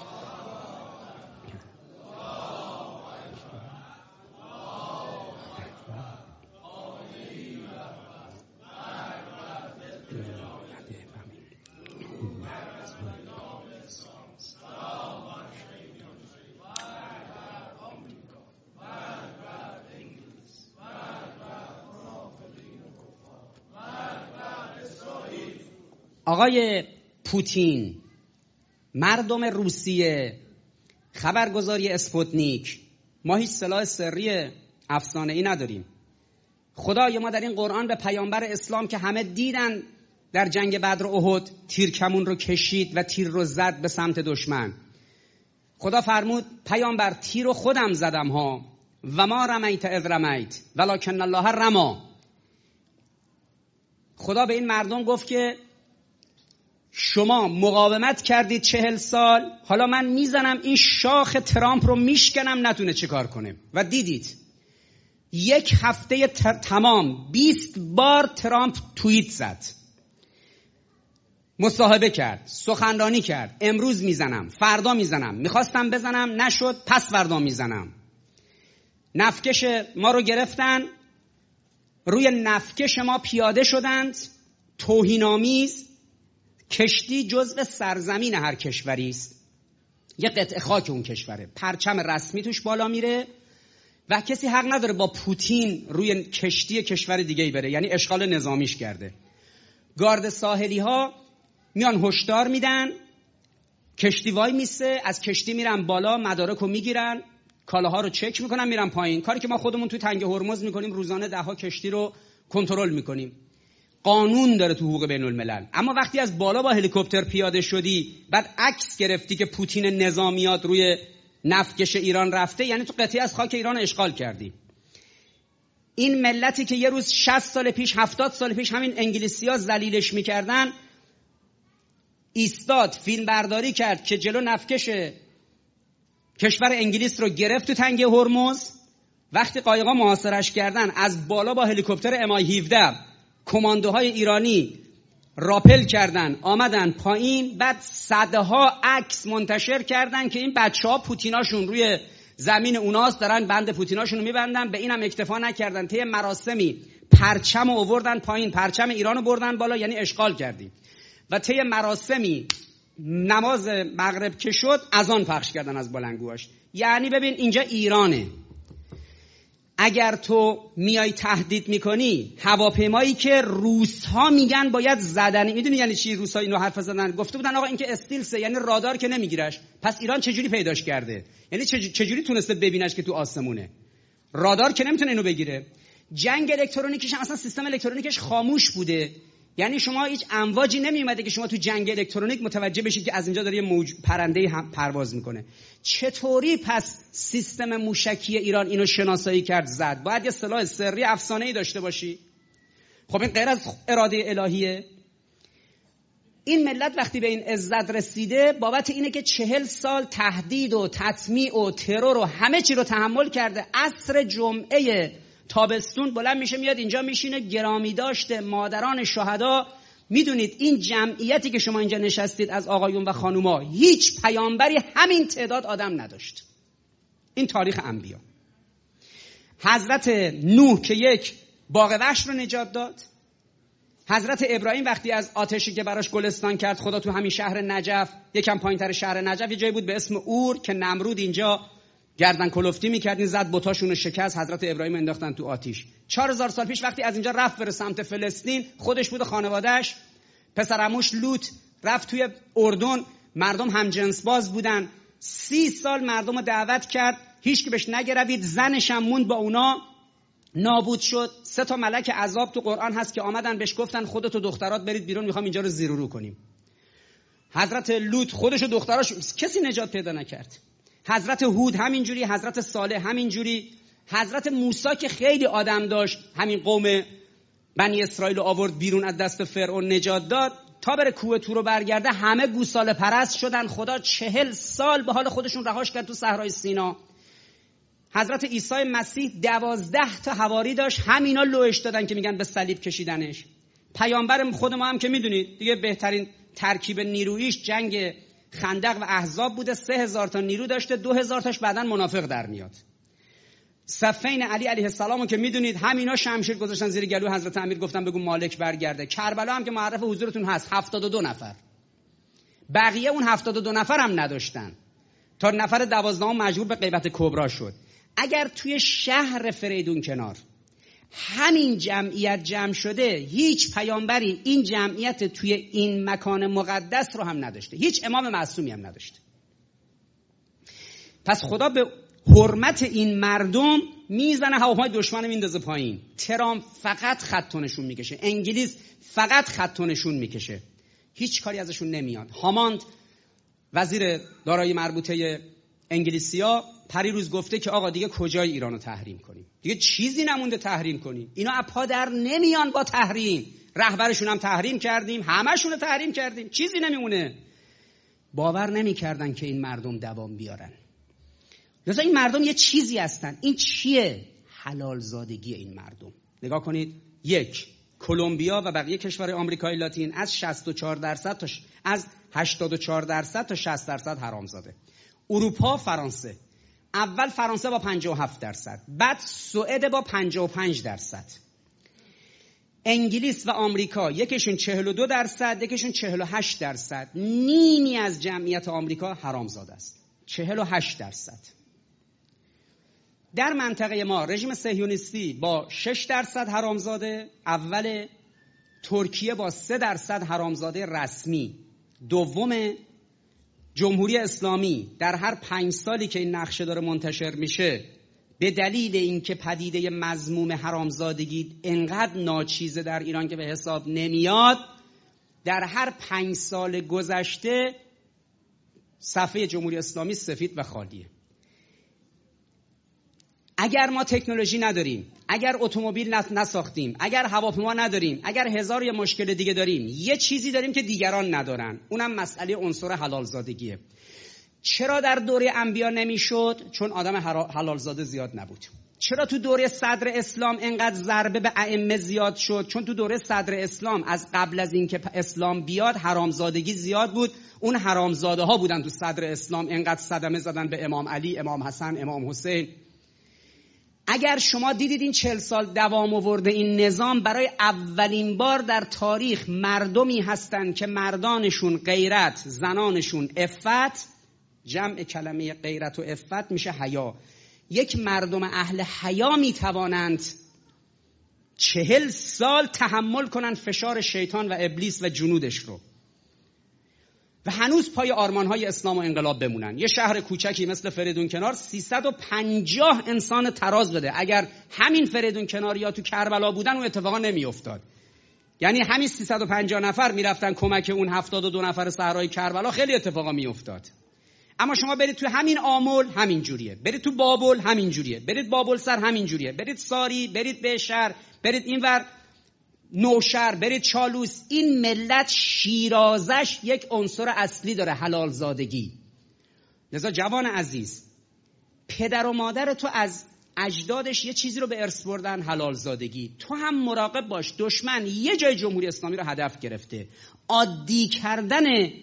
آقای پوتین، مردم روسیه، خبرگزاری اسپوتنیک، ما هیچ سلاح سری افسانه‌ای نداریم. خدایا ما در این قرآن به پیامبر اسلام که همه دیدن در جنگ بدر و احد تیر کمون رو کشید و تیر رو زد به سمت دشمن، خدا فرمود پیامبر تیر رو خودم زدم ها و ما رمیت اذ رمیت ولکن الله رما. خدا به این مردم گفت که شما مقاومت کردید چهل سال، حالا من میزنم این شاخ ترامپ رو میشکنم نتونه چه کار کنه. و دیدید یک هفته تمام بیست بار ترامپ توییت زد، مصاحبه کرد، سخنرانی کرد، امروز میزنم، فردا میزنم، میخواستم بزنم نشد، پس فردا میزنم. نفکش ما رو گرفتن، روی نفکش ما پیاده شدند، توهین‌آمیز. کشتی جزء سرزمین هر کشوری است، یه قطعه خاک اون کشوره، پرچم رسمی توش بالا میره و کسی حق نداره با پوتین روی کشتی کشور دیگه‌ای بره، یعنی اشغال نظامیش کرده. گارد ساحلی ها میان هشدار میدن، کشتی وای میسه، از کشتی میرن بالا، مدارک رو میگیرن، کالاها رو چک میکنن، میرن پایین. کاری که ما خودمون توی تنگه هرمز میکنیم، روزانه ده ها کشتی رو کنترل میکنیم. قانون داره تو حقوق بین الملل. اما وقتی از بالا با هلیکوپتر پیاده شدی، بعد عکس گرفتی که پوتین نظامیات روی نفتکش ایران رفته، یعنی تو قطعی از خاک ایران اشغال کردی. این ملتی که یه روز شصت سال پیش، هفتاد سال پیش همین انگلیسی‌ها ذلیلش میکردن، ایستاد، فیلم برداری کرد که جلو نفتکش کشور انگلیس رو گرفت تو تنگه هرمز. وقتی قایقا محاصرش کردن، از بالا با هلیکوپتر ام آی هفده کماندوهای ایرانی راپل کردن، آمدن پایین، بعد صدها عکس منتشر کردن که این بچه‌ها پوتیناشون روی زمین اوناست، دارن بند پوتیناشون رو میبندن. به اینم اکتفا نکردن، طی مراسمی پرچم رو آوردن پایین، پرچم ایران رو بردن بالا، یعنی اشغال کردیم. و طی مراسمی نماز مغرب که شد اذان پخش کردن از بلندگوهاش. یعنی ببین اینجا ایرانه، اگر تو میای تهدید میکنی هواپیمایی که روس‌ها میگن باید زدنی، میدونی یعنی چی روس‌ها اینو حرف زدن؟ گفته بودن آقا این که استیلسه، یعنی رادار که نمیگیرش. پس ایران چجوری پیداش کرده؟ یعنی چجوری تونسته ببینش که تو آسمونه؟ رادار که نمیتونه اینو بگیره. جنگ الکترونیکیش هم اصلا سیستم الکترونیکش خاموش بوده، یعنی شما هیچ امواجی نمیومده که شما تو جنگ الکترونیک متوجه بشید که از اینجا داره یه موج پرنده هم پرواز میکنه. چطوری پس سیستم موشکی ایران اینو شناسایی کرد زد؟ باید یه سلاح سری افسانه‌ای داشته باشی. خب این غیر از اراده الهیه. این ملت وقتی به این عزت رسیده بابت اینه که چهل سال تهدید و تطمیع و ترور و همه چی رو تحمل کرده. عصر جمعه تابستون بلند میشه میاد اینجا میشینه گرامی داشته مادران شهدا. میدونید این جمعیتی که شما اینجا نشستید از آقایون و خانوما، هیچ پیامبری همین تعداد آدم نداشت. این تاریخ انبیا. حضرت نوح که یک باغ وحش رو نجات داد، حضرت ابراهیم وقتی از آتشی که براش گلستان کرد خدا تو همین شهر نجف، یکم پایینتر شهر نجف یه جایی بود به اسم اور که نمرود اینجا گردن کلفتی میکرد، این زد بتاشون رو شکست، حضرت ابراهیم انداختن تو آتیش. چهار هزار سال پیش وقتی از اینجا رفت بره سمت فلسطین، خودش بود و خانواده‌اش، پسر عموش لوط رفت توی اردن، مردم هم جنس باز بودن، سی سال مردم رو دعوت کرد، هیچ کی بهش نگروید، زنش هم موند با اونا، نابود شد. سه تا ملک عذاب تو قرآن هست که آمدن بهش گفتن خودت و دخترات برید بیرون، میخوام اینجا رو زیر و رو کنیم. حضرت لوط خودش و دختراش کسی نجات پیدا نکرد. حضرت هود همینجوری، حضرت صالح همینجوری، حضرت موسی که خیلی آدم داشت، همین قوم بنی اسرائیل رو آورد بیرون از دست فرعون نجات داد، تا بره کوه طور رو برگرده همه گوساله پرست شدن. خدا چهل سال به حال خودشون رهاش کرد تو صحرای سینا. حضرت عیسی مسیح دوازده تا حواری داشت، همینا لوش دادن که میگن به صلیب کشیدنش. پیامبر خود ما هم که میدونید دیگه بهترین ترکیب نیرویش جنگ خندق و احزاب بوده، سه هزار تا نیرو داشته، دو هزار تاش بعداً منافق در میاد. صفین علی علیه السلام که میدونید همینا شمشیر گذاشتن زیر گلو حضرت امیر، گفتن بگو مالک برگرده. کربلا هم که معرف حضورتون هست هفتاد و دو نفر، بقیه اون هفتاد و دو نفر هم نداشتن، تا نفر دوازدهم مجبور به غیبت کبرا شد. اگر توی شهر فریدون کنار همین جمعیت جمع شده، هیچ پیامبری این جمعیت توی این مکان مقدس رو هم نداشته، هیچ امام معصومی هم نداشته. پس خدا به حرمت این مردم میزنه هواپیمای دشمن رو میندازه پایین. ترامپ فقط خطونشون میکشه، انگلیس فقط خطونشون میکشه، هیچ کاری ازشون نمیاد. هاماند وزیر دارایی مربوطه انگلیسیا پریروز گفته که آقا دیگه کجای ایرانو تحریم کنیم، دیگه چیزی نمونده تحریم کنیم، اینا اپا در نمیان با تحریم، رهبرشون هم تحریم کردیم، همشون رو تحریم کردیم، چیزی نمیمونه. باور نمیکردن که این مردم دوام بیارن. لذا این مردم یه چیزی هستن. این چیه؟ حلال زادگی این مردم. نگاه کنید، یک، کلمبیا و بقیه کشور آمریکای لاتین از شصت و چهار درصد تا ش... از هشتاد و چهار درصد تا شصت درصد حرامزاده. اروپا، فرانسه، اول فرانسه با پنجاه و هفت درصد، بعد سوئد با پنجاه و پنج درصد، انگلیس و آمریکا یکیشون چهل و دو درصد، یکیشون چهل و هشت درصد. نیمی از جمعیت آمریکا حرامزاده است، چهل و هشت درصد. در منطقه ما رژیم صهیونیستی با شش درصد حرامزاده اول، ترکیه با سه درصد حرامزاده رسمی دوم، جمهوری اسلامی در هر پنج سالی که این نقشه داره منتشر میشه به دلیل اینکه پدیده مذموم حرامزادگی انقدر ناچیزه در ایران که به حساب نمیاد، در هر پنج سال گذشته صفحه جمهوری اسلامی سفید و خالیه. اگر ما تکنولوژی نداریم، اگر اتومبیل نساختیم، اگر هواپیما نداریم، اگر هزار یه مشکل دیگه داریم، یه چیزی داریم که دیگران ندارن، اونم مسئله عنصر حلال زادگیه. چرا در دوره انبیا نمیشد؟ چون آدم حلال زاده زیاد نبود. چرا تو دوره صدر اسلام انقدر ضربه به ائمه زیاد شد؟ چون تو دوره صدر اسلام از قبل از اینکه اسلام بیاد حرامزادگی زیاد بود. اون حرامزاده ها بودن تو صدر اسلام انقدر صدمه زدن به امام علی، امام حسن، امام حسین. اگر شما دیدید این چهل سال دوام آورده این نظام، برای اولین بار در تاریخ مردمی هستند که مردانشون غیرت، زنانشون عفت، جمع کلمه غیرت و عفت میشه حیا. یک مردم اهل حیا میتوانند چهل سال تحمل کنن فشار شیطان و ابلیس و جنودش رو و هنوز پای آرمانهای اسلام و انقلاب بمونن. یه شهر کوچکی مثل فریدون کنار سیصد و پنجاه انسان تراز بده. اگر همین فریدون کنار یا تو کربلا بودن اون اتفاقا نمی افتاد. یعنی همین سیصد و پنجاه نفر میرفتن کمک اون هفتاد و دو نفر صحرای کربلا، خیلی اتفاقا می افتاد. اما شما برید تو همین آمل همین جوریه، برید تو بابل همین جوریه، برید بابل سر همین جوریه، برید ساری، برید بهشهر، برید اینور نوشهر، برید چالوس. این ملت شیرازش یک عنصر اصلی داره، حلال زادگی. لذا جوان عزیز، پدر و مادر تو از اجدادش یه چیزی رو به ارث بردن، حلال زادگی. تو هم مراقب باش، دشمن یه جای جمهوری اسلامی رو هدف گرفته. عادی کردن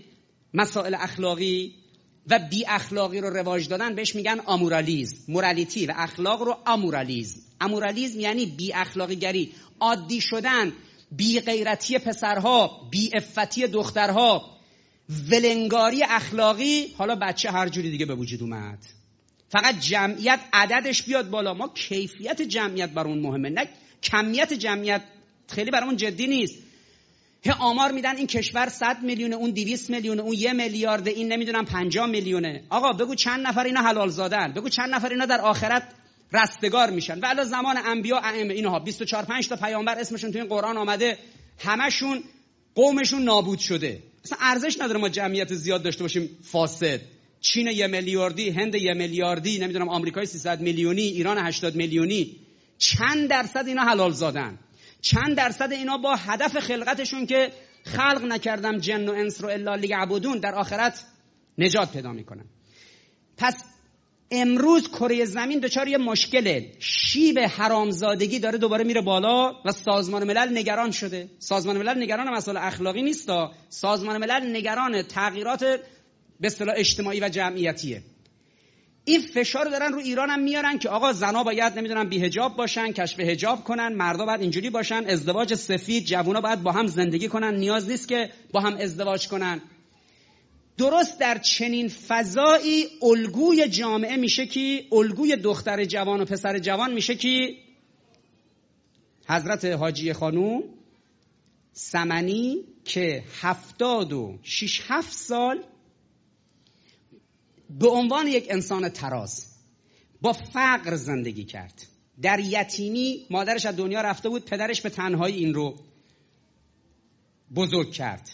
مسائل اخلاقی و بی اخلاقی رو رواج دادن بهش میگن آمورالیزم. مورالیتی و اخلاق رو آمورالیزم. آمورالیزم یعنی بی اخلاقی گری، عادی شدن، بی غیرتی پسرها، بی عفتی دخترها، ولنگاری اخلاقی. حالا بچه هر جوری دیگه به وجود اومد، فقط جمعیت عددش بیاد بالا. ما کیفیت جمعیت برامون مهمه، نه کمیت جمعیت خیلی برامون جدی نیست. هی آمار میدن این کشور صد میلیونه، اون دویست میلیونه، اون یه میلیارد، این نمیدونم پنجاه میلیونه. آقا بگو چند نفر اینا حلال زادن، بگو چند نفر اینا در آخرت رستگار میشن. و الا زمان انبیا ائمه اینها بیست و چهار پنج تا پیامبر اسمشون تو این قرآن آمده، همشون قومشون نابود شده. اصلا ارزش نداره ما جمعیت زیاد داشته باشیم فاسد. چین یه میلیاردی، هند یه میلیاردی، نمیدونم آمریکای سیصد میلیونی، ایران هشتاد میلیونی. چند درصد اینا حلال زادن؟ چند درصد اینا با هدف خلقتشون که خلق نکردم جن و انس رو الا لیعبدون در آخرت نجات پیدا میکنن؟ پس امروز کره زمین دچار یه مشکله، شیب حرامزادگی داره دوباره میره بالا و سازمان ملل نگران شده. سازمان ملل نگران مسائل اخلاقی نیستا، سازمان ملل نگران تغییرات به اصطلاح اجتماعی و جمعیتیه. این فشار دارن رو ایران هم میارن که آقا زنا باید نمیدونم بی حجاب باشن، کشف حجاب کنن، مردا باید اینجوری باشن، ازدواج سفید، جوونا باید با هم زندگی کنن، نیاز نیست که با هم ازدواج کنن. درست در چنین فضایی الگوی جامعه میشه که الگوی دختر جوان و پسر جوان میشه که حضرت حاجی خانوم سمنی که هفتاد و شش هفت سال به عنوان یک انسان تراز با فقر زندگی کرد، در یتیمی. مادرش از دنیا رفته بود، پدرش به تنهایی این رو بزرگ کرد.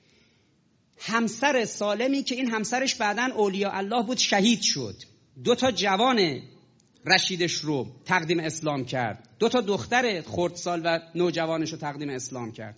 همسر سالمی که این همسرش بعداً اولیاء الله بود شهید شد. دو تا جوان رشیدش رو تقدیم اسلام کرد، دو تا دختر خردسال و نوجوانش رو تقدیم اسلام کرد.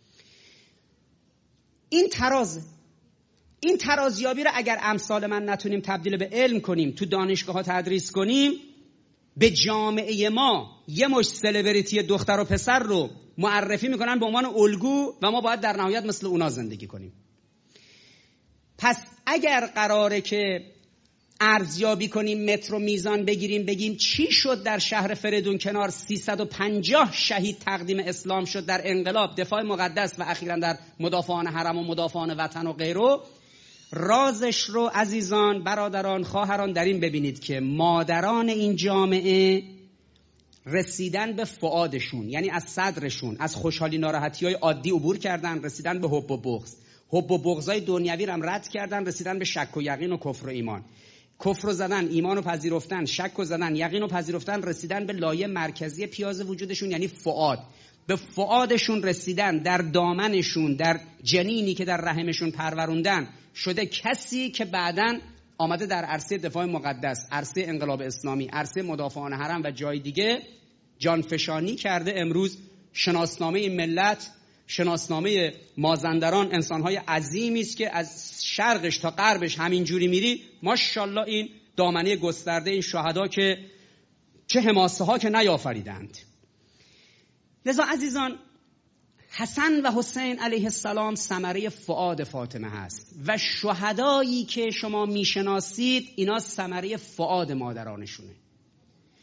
این تراز این ترازیابی رو اگر امثال من نتونیم تبدیل به علم کنیم، تو دانشگاه ها تدریس کنیم، به جامعه ما یه مش سلبریتی دختر و پسر رو معرفی میکنن به عنوان الگو و ما باید در نهایت مثل اونا زندگی کنیم. پس اگر قراره که ارزیابی کنیم، متر و میزان بگیریم، بگیم چی شد در شهر فریدون کنار سیصد و پنجاه شهید تقدیم اسلام شد در انقلاب، دفاع مقدس و اخیراً در مدافعان حرم و مدافعان وطن و غیره، رازش رو عزیزان، برادران، خواهران در این ببینید که مادران این جامعه رسیدن به فؤادشون، یعنی از صدرشون، از خوشحالی ناراحتی های عادی عبور کردن، رسیدن به حب و بغض. حب و بغضای دنیوی رو هم رد کردن، رسیدن به شک و یقین و کفر و ایمان. کفر رو زدن، ایمان رو پذیرفتن، شک رو زدن، یقین رو پذیرفتن، رسیدن به لایه مرکزی پیاز وجودشون یعنی فؤاد. به فؤادشون رسیدن، در دامنشون، در جنینی که در رحمشون پروروندن شده کسی که بعداً آمده در عرصه دفاع مقدس، عرصه انقلاب اسلامی، عرصه مدافعان حرم و جای دیگه جانفشانی کرده. امروز شناسنامه این ملت، شناسنامه مازندران، انسان‌های عظیمی است که از شرقش تا غربش همینجوری میری ماشاءالله این دامنه گسترده این شهدا که چه حماسه ها که نیافریدند. لذا عزیزان، حسن و حسین علیه السلام ثمره فؤاد فاطمه هست و شهدایی که شما میشناسید اینا ثمره فؤاد مادرانشونه.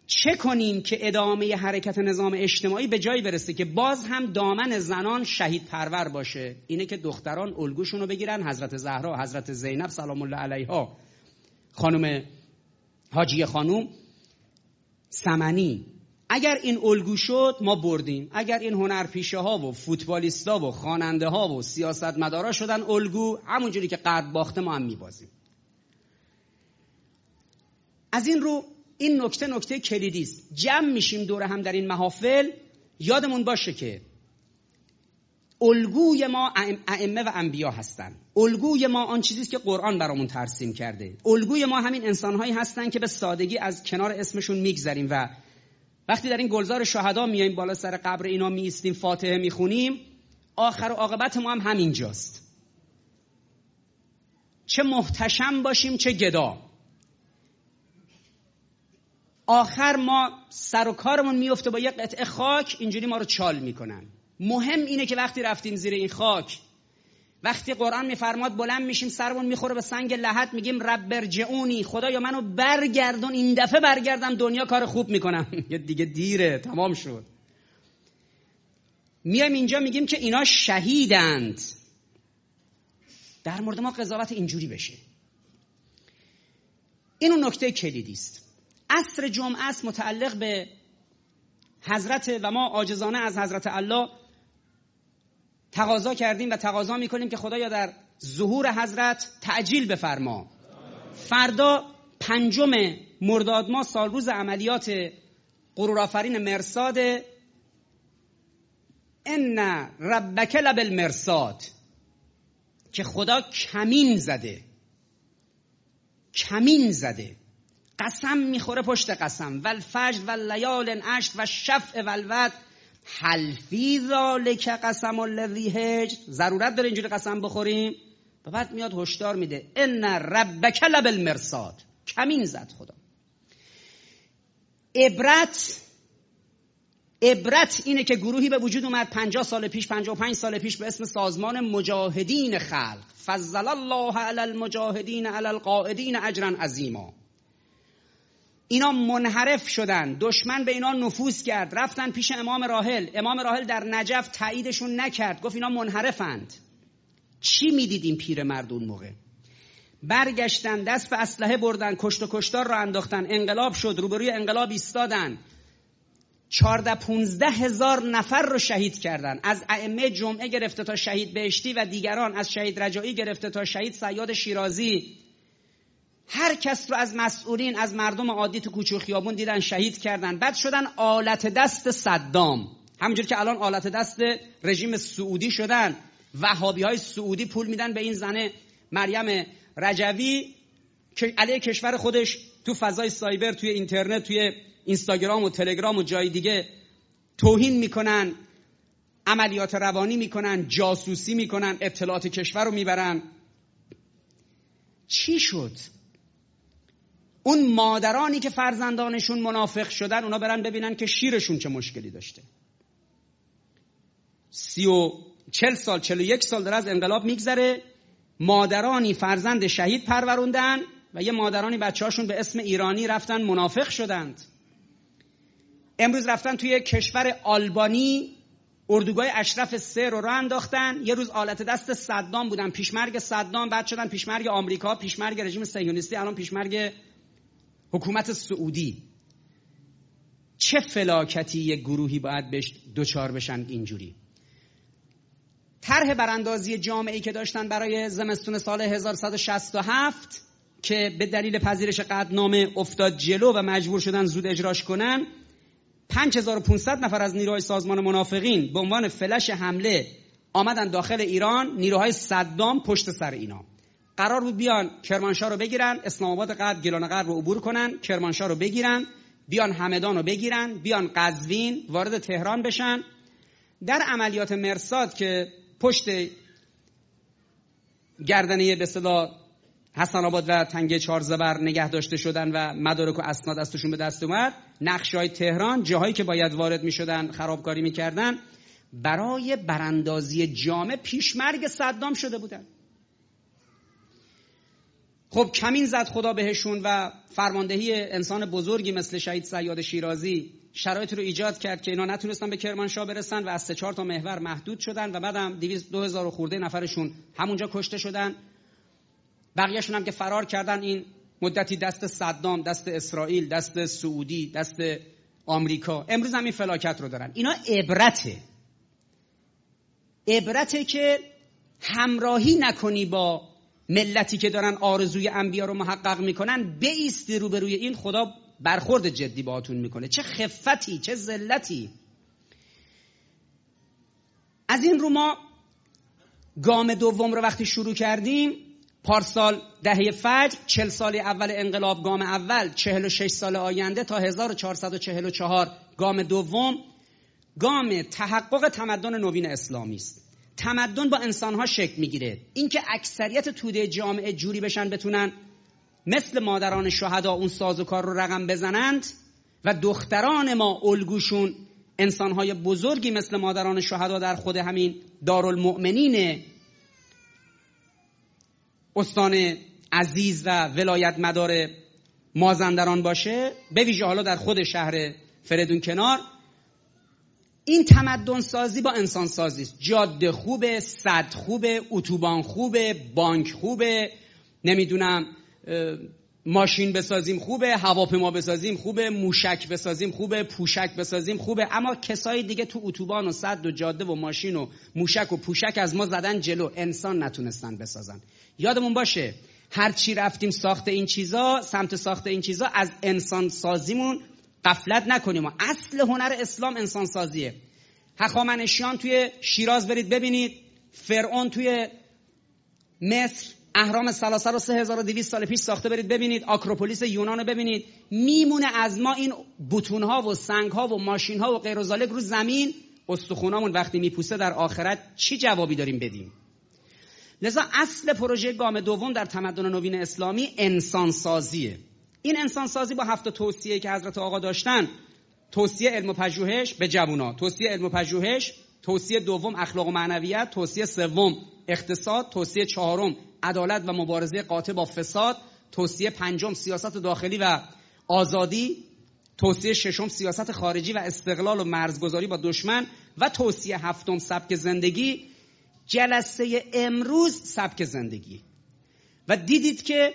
چه کنیم که ادامه حرکت نظام اجتماعی به جایی برسه که باز هم دامن زنان شهید پرور باشه؟ اینه که دختران الگوشون رو بگیرن، حضرت زهرا، حضرت زینب سلام الله علیها، خانم حاجیه خانوم سمنی. اگر این الگو شد ما بردیم. اگر این هنرپیشه ها و فوتبالیستا و خواننده ها و سیاستمدارا شدن الگو، همونجوری که قد باخته ما هم میبازیم. از این رو این نکته نکته کلیدی است. جمع میشیم دور هم در این محافل، یادمون باشه که الگوی ما ائمه و انبیا هستن. الگوی ما آن چیزی است که قرآن برامون ترسیم کرده. الگوی ما همین انسان‌هایی هستن که به سادگی از کنار اسمشون میگذریم و وقتی در این گلزار شهدا میایم بالا سر قبر اینا میایستیم فاتحه میخونیم، آخر و عاقبت ما هم همینجاست. چه محتشم باشیم چه گدا، آخر ما سر و کارمون میفته با یک قطعه خاک، اینجوری ما رو چال میکنن. مهم اینه که وقتی رفتیم زیر این خاک، وقتی قرآن میفرماد بلند میشیم سرمون میخوره به سنگ لحد، میگیم رب ارجعونی، خدایا منو برگردون، این دفعه برگردم دنیا کار خوب میکنم. یه دیگه دیره، تمام شد. میایم اینجا میگیم که اینا شهیدند. در مورد ما قضاوت اینجوری بشه. این اون نکته کلیدی است. عصر جمعه است متعلق به حضرت و ما عاجزانه از حضرت الله تقاضا کردیم و تقاضا میکنیم که خدایا در ظهور حضرت تعجیل بفرما. فردا پنجم مرداد ماه سال روز عملیات غرورآفرین مرصاد، ان ربک لبالمرصاد، که خدا کمین زده، کمین زده، قسم میخوره پشت قسم، والفجر واللیال عشر و شفع والوتر هل فی ذلک قسم الذی هجر. ضرورت داره اینجوری قسم بخوریم؟ و بعد میاد هشدار میده ان ربک لبالمرصاد، کمین زد خدا. عبرت عبرت اینه که گروهی به وجود اومد پنجاه سال پیش، پنجاه و پنج سال پیش به اسم سازمان مجاهدین خلق، فضل الله علی المجاهدین علی القاعدین اجرا عظیما. اینا منحرف شدن، دشمن به اینا نفوذ کرد، رفتن پیش امام راحل. امام راحل در نجف تاییدشون نکرد، گفت اینا منحرفند. چی میدیدیم پیرمرد اون موقع؟ برگشتن، دست به اسلحه بردن، کشت و کشتار را انداختن، انقلاب شد، روبروی انقلاب ایستادن، چهارده پونزده هزار نفر رو شهید کردن، از ائمه جمعه گرفته تا شهید بهشتی و دیگران، از شهید رجایی گرفته تا شهید صیاد شیرازی، هر کس رو از مسئولین، از مردم عادی تو کوچه و خیابون دیدن شهید کردن. بعد شدن آلت دست صدام، همونجور که الان آلت دست رژیم سعودی شدن. وهابی های سعودی پول میدن به این زنه مریم رجوی که علیه کشور خودش تو فضای سایبر، توی اینترنت، توی اینستاگرام و تلگرام و جای دیگه توهین میکنن، عملیات روانی میکنن، جاسوسی میکنن، اطلاعات کشور رو میبرن. چی شد؟ اون مادرانی که فرزندانشون منافق شدن، اونا برن ببینن که شیرشون چه مشکلی داشته. سی و چل سال، چل و یک سال داره از انقلاب میگذره، مادرانی فرزند شهید پروروندن و یه مادرانی بچه هاشون به اسم ایرانی رفتن منافق شدند. امروز رفتن توی کشور آلبانی اردوگاه اشرف سه رو راه انداختن. یه روز آلت دست صدام بودن، پیشمرگ صدام، بعد شدن پیشمرگ آمریکا، پیشمرگ رژیم صهیونیستی، الان پیشمرگ حکومت سعودی. چه فلاکتی یک گروهی باید بهش دوچار بشن اینجوری؟ طرح براندازی جامعه‌ای که داشتن برای زمستون سال هزار و صد و شصت و هفت که به دلیل پذیرش قطعنامه افتاد جلو و مجبور شدن زود اجراش کنن، پنج هزار و پانصد نفر از نیروهای سازمان منافقین به عنوان فلش حمله آمدن داخل ایران. نیروهای صدام پشت سر اینا. قرار بود بیان کرمانشاه رو بگیرن، اسلام آباد غرب، گیلان غرب رو عبور کنن، کرمانشاه رو بگیرن، بیان همدان رو بگیرن، بیان قزوین، وارد تهران بشن. در عملیات مرصاد که پشت گردنه به اصطلاح حسن آباد و تنگه چهار زبر نگه داشته شدن و مدارک و اسناد از توشون به دست اومد، نقشه‌های تهران، جاهایی که باید وارد می‌شدن خرابکاری می‌کردن، برای براندازی جامعه پیشمرگ صدام شده بودن. خب کمین زد خدا بهشون و فرماندهی انسان بزرگی مثل شهید صیاد شیرازی شرایط رو ایجاد کرد که اینا نتونستن به کرمانشاه برسن و از سه چهار تا محور محدود شدن و بعدم دویست دو هزار خورده نفرشون همونجا کشته شدن. بقیه‌شون هم که فرار کردن، این مدتی دست صدام، دست اسرائیل، دست سعودی، دست آمریکا، امروز هم این فلاکت رو دارن. اینا عبرته. عبرته که همراهی نکنی با ملتی که دارن آرزوی انبیا رو محقق میکنن، بایستی روبروی این، خدا برخورد جدی باهاتون میکنه. چه خفتی، چه ذلتی. از این رو ما گام دوم رو وقتی شروع کردیم، پارسال دهه فجر، چهل سال اول انقلاب گام اول، چهل و شش سال آینده تا هزار و چهارصد و چهل و چهار گام دوم، گام تحقق تمدن نوین اسلامی است. تمدن با انسانها شکل میگیره. اینکه اکثریت توده جامعه جوری بشن بتونن مثل مادران شهدا اون سازوکار رو رقم بزنند و دختران ما الگوشون انسانهای بزرگی مثل مادران شهدا در خود همین دارالمؤمنین استان عزیز و ولایت مدار مازندران باشه، به ویژه حالا در خود شهر فریدون کنار. این تمدن سازی با انسان سازی است. جاده خوبه، سد خوبه، اتوبان خوبه، بانک خوبه، نمیدونم ماشین بسازیم خوبه، هواپیما بسازیم خوبه، موشک بسازیم خوبه، پوشک بسازیم خوبه. اما کسای دیگه تو اتوبان و سد و جاده و ماشین و موشک و پوشک از ما زدن جلو، انسان نتونستن بسازن. یادمون باشه هر چی رفتیم ساخت این چیزا، سمت ساخت این چیزا، از انسان سازیمون غفلت نکنیم. ما اصل هنر اسلام انسان سازیه. هخامنشیان توی شیراز برید ببینید، فرعون توی مصر اهرام ثلاثه رو سه هزار و دویست سال پیش ساخته، برید ببینید. آکروپولیس یونان رو ببینید. میمونه از ما این بتون‌ها و سنگ‌ها و ماشین‌ها و غیر و ذالک رو زمین. استخونامون وقتی میپوسه در آخرت چی جوابی داریم بدیم؟ لذا اصل پروژه گام دوم در تمدن نوین اسلامی انسان سازیه. این انسان سازی با هفت توصیه که حضرت آقا داشتن: توصیه علم و پژوهش به جوونا، توصیه علم و پژوهش، توصیه دوم اخلاق و معنویت، توصیه سوم اقتصاد، توصیه چهارم عدالت و مبارزه قاطع با فساد، توصیه پنجم سیاست داخلی و آزادی، توصیه ششم سیاست خارجی و استقلال و مرزگذاری با دشمن، و توصیه هفتم سبک زندگی. جلسه امروز سبک زندگی. و دیدید که